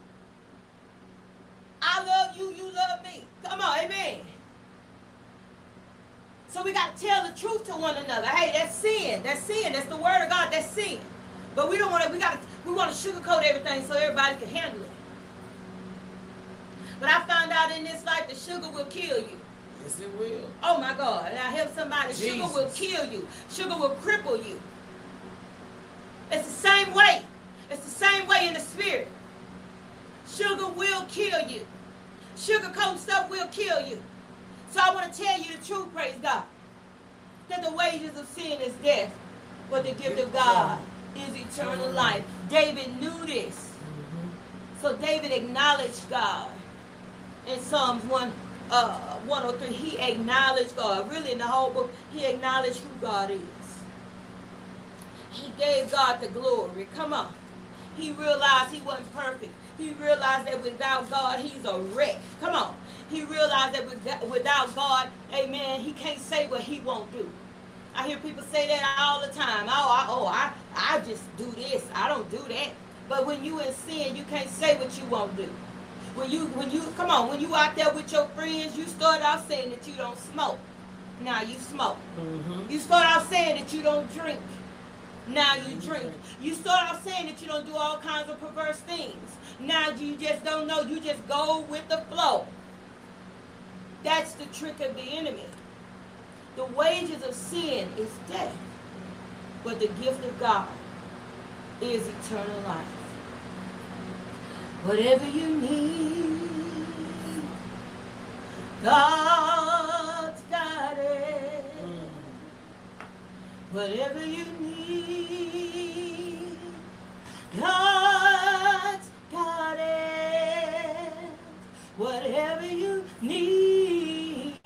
I love you, you love me. Come on, amen. So we got to tell the truth to one another. Hey, that's sin. That's sin. That's the word of God. That's sin. But we don't want to, we want to sugarcoat everything so everybody can handle it. But I found out in this life that sugar will kill you. Yes, it will. Oh my God. And I help somebody. Jesus. Sugar will kill you. Sugar will cripple you. It's the same way. It's the same way in the spirit. Sugar will kill you. Sugarcoat stuff will kill you. So I want to tell you the truth, praise God. That the wages of sin is death, but the gift of God is eternal life. David knew this. So David acknowledged God. In Psalms 103, he acknowledged God. Really, in the whole book, he acknowledged who God is. He gave God the glory. Come on. He realized he wasn't perfect. He realized that without God, he's a wreck. Come on. He realized that without God, amen, he can't say what he won't do. I hear people say that all the time. I just do this. I don't do that. But when you in sin, you can't say what you won't do. When you out there with your friends, you start out saying that you don't smoke. Now you smoke. You start out saying that you don't drink. Now you drink. You start out saying that you don't do all kinds of perverse things. Now you just don't know. You just go with the flow. That's the trick of the enemy. The wages of sin is death, but the gift of God is eternal life. Whatever you need, God's got it. Whatever you need, God's got it. Whatever you need,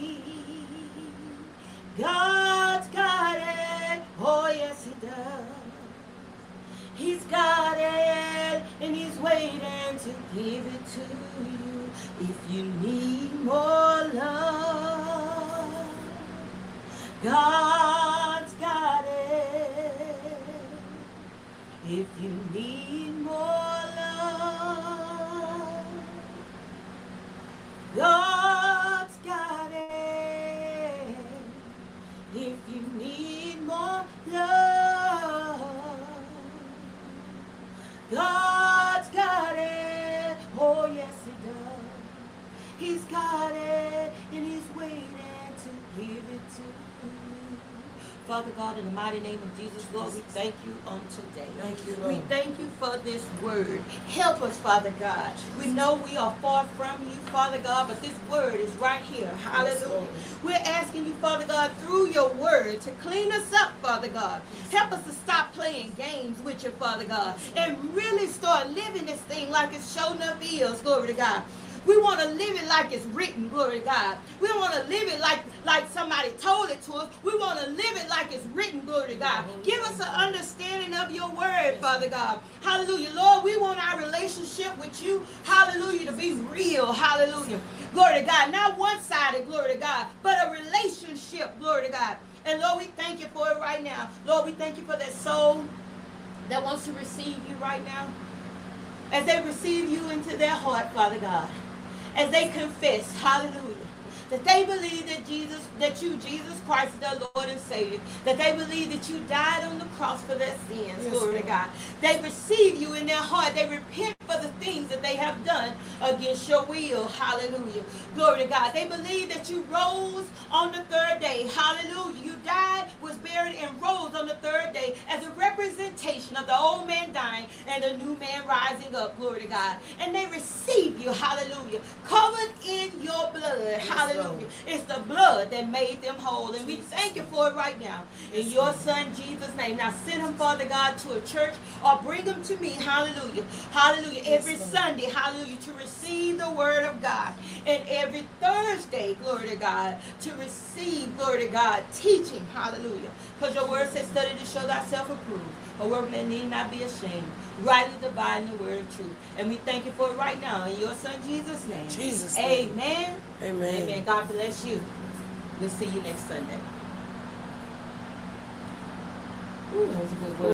God's got it. Oh, yes, he does. He's got it, and he's waiting to give it to you. If you need more love, God's got it. If you need more love, God's got it. If you need more love, God's got it. Oh, yes, He does. He's got it, and He's waiting to give it to you. Father God, in the mighty name of Jesus, Lord, we thank you on today. Thank you, We Lord. thank you for this word. Help us, Father God. We know we are far from you, Father God, but this word is right here. Hallelujah. Lord. We're asking you, Father God, through your word to clean us up, Father God. Help us to stop playing games with you, Father God, and really start living this thing like it's showing up is, glory to God. We want to live it like it's written, glory to God. We don't want to live it like somebody told it to us. We want to live it like it's written, glory to God. Give us an understanding of your word, Father God. Hallelujah. Lord, we want our relationship with you, hallelujah, to be real, hallelujah. Glory to God. Not one-sided, glory to God, but a relationship, glory to God. And Lord, we thank you for it right now. Lord, we thank you for that soul that wants to receive you right now. As they receive you into their heart, Father God. As they confess, hallelujah, that they believe that Jesus Christ is their Lord and Savior, that they believe that you died on the cross for their sins, Yes, glory to God. They receive you in their heart. They repent for the things that they have done against your will, hallelujah, glory to God. They believe that you rose on the third day, hallelujah. You died, was buried, and rose on the third day as a representation of the old man dying and the new man rising up, glory to God. And they receive you, hallelujah, covered in your blood, hallelujah. It's the blood that made them whole, and we thank you for it right now. In your Son, Jesus' name. Now send him, Father God, to a church or bring him to me, hallelujah, hallelujah, every Sunday, hallelujah, to receive the word of God. And every Thursday, glory to God, to receive, glory to God, teaching, hallelujah. Because your word says, study to show thyself approved, a workman need not be ashamed, rightly dividing the word of truth. And we thank you for it right now in your Son Jesus' name. Jesus' name. Amen. Amen. Amen. God bless you. We'll see you next Sunday. Ooh, that was a good word.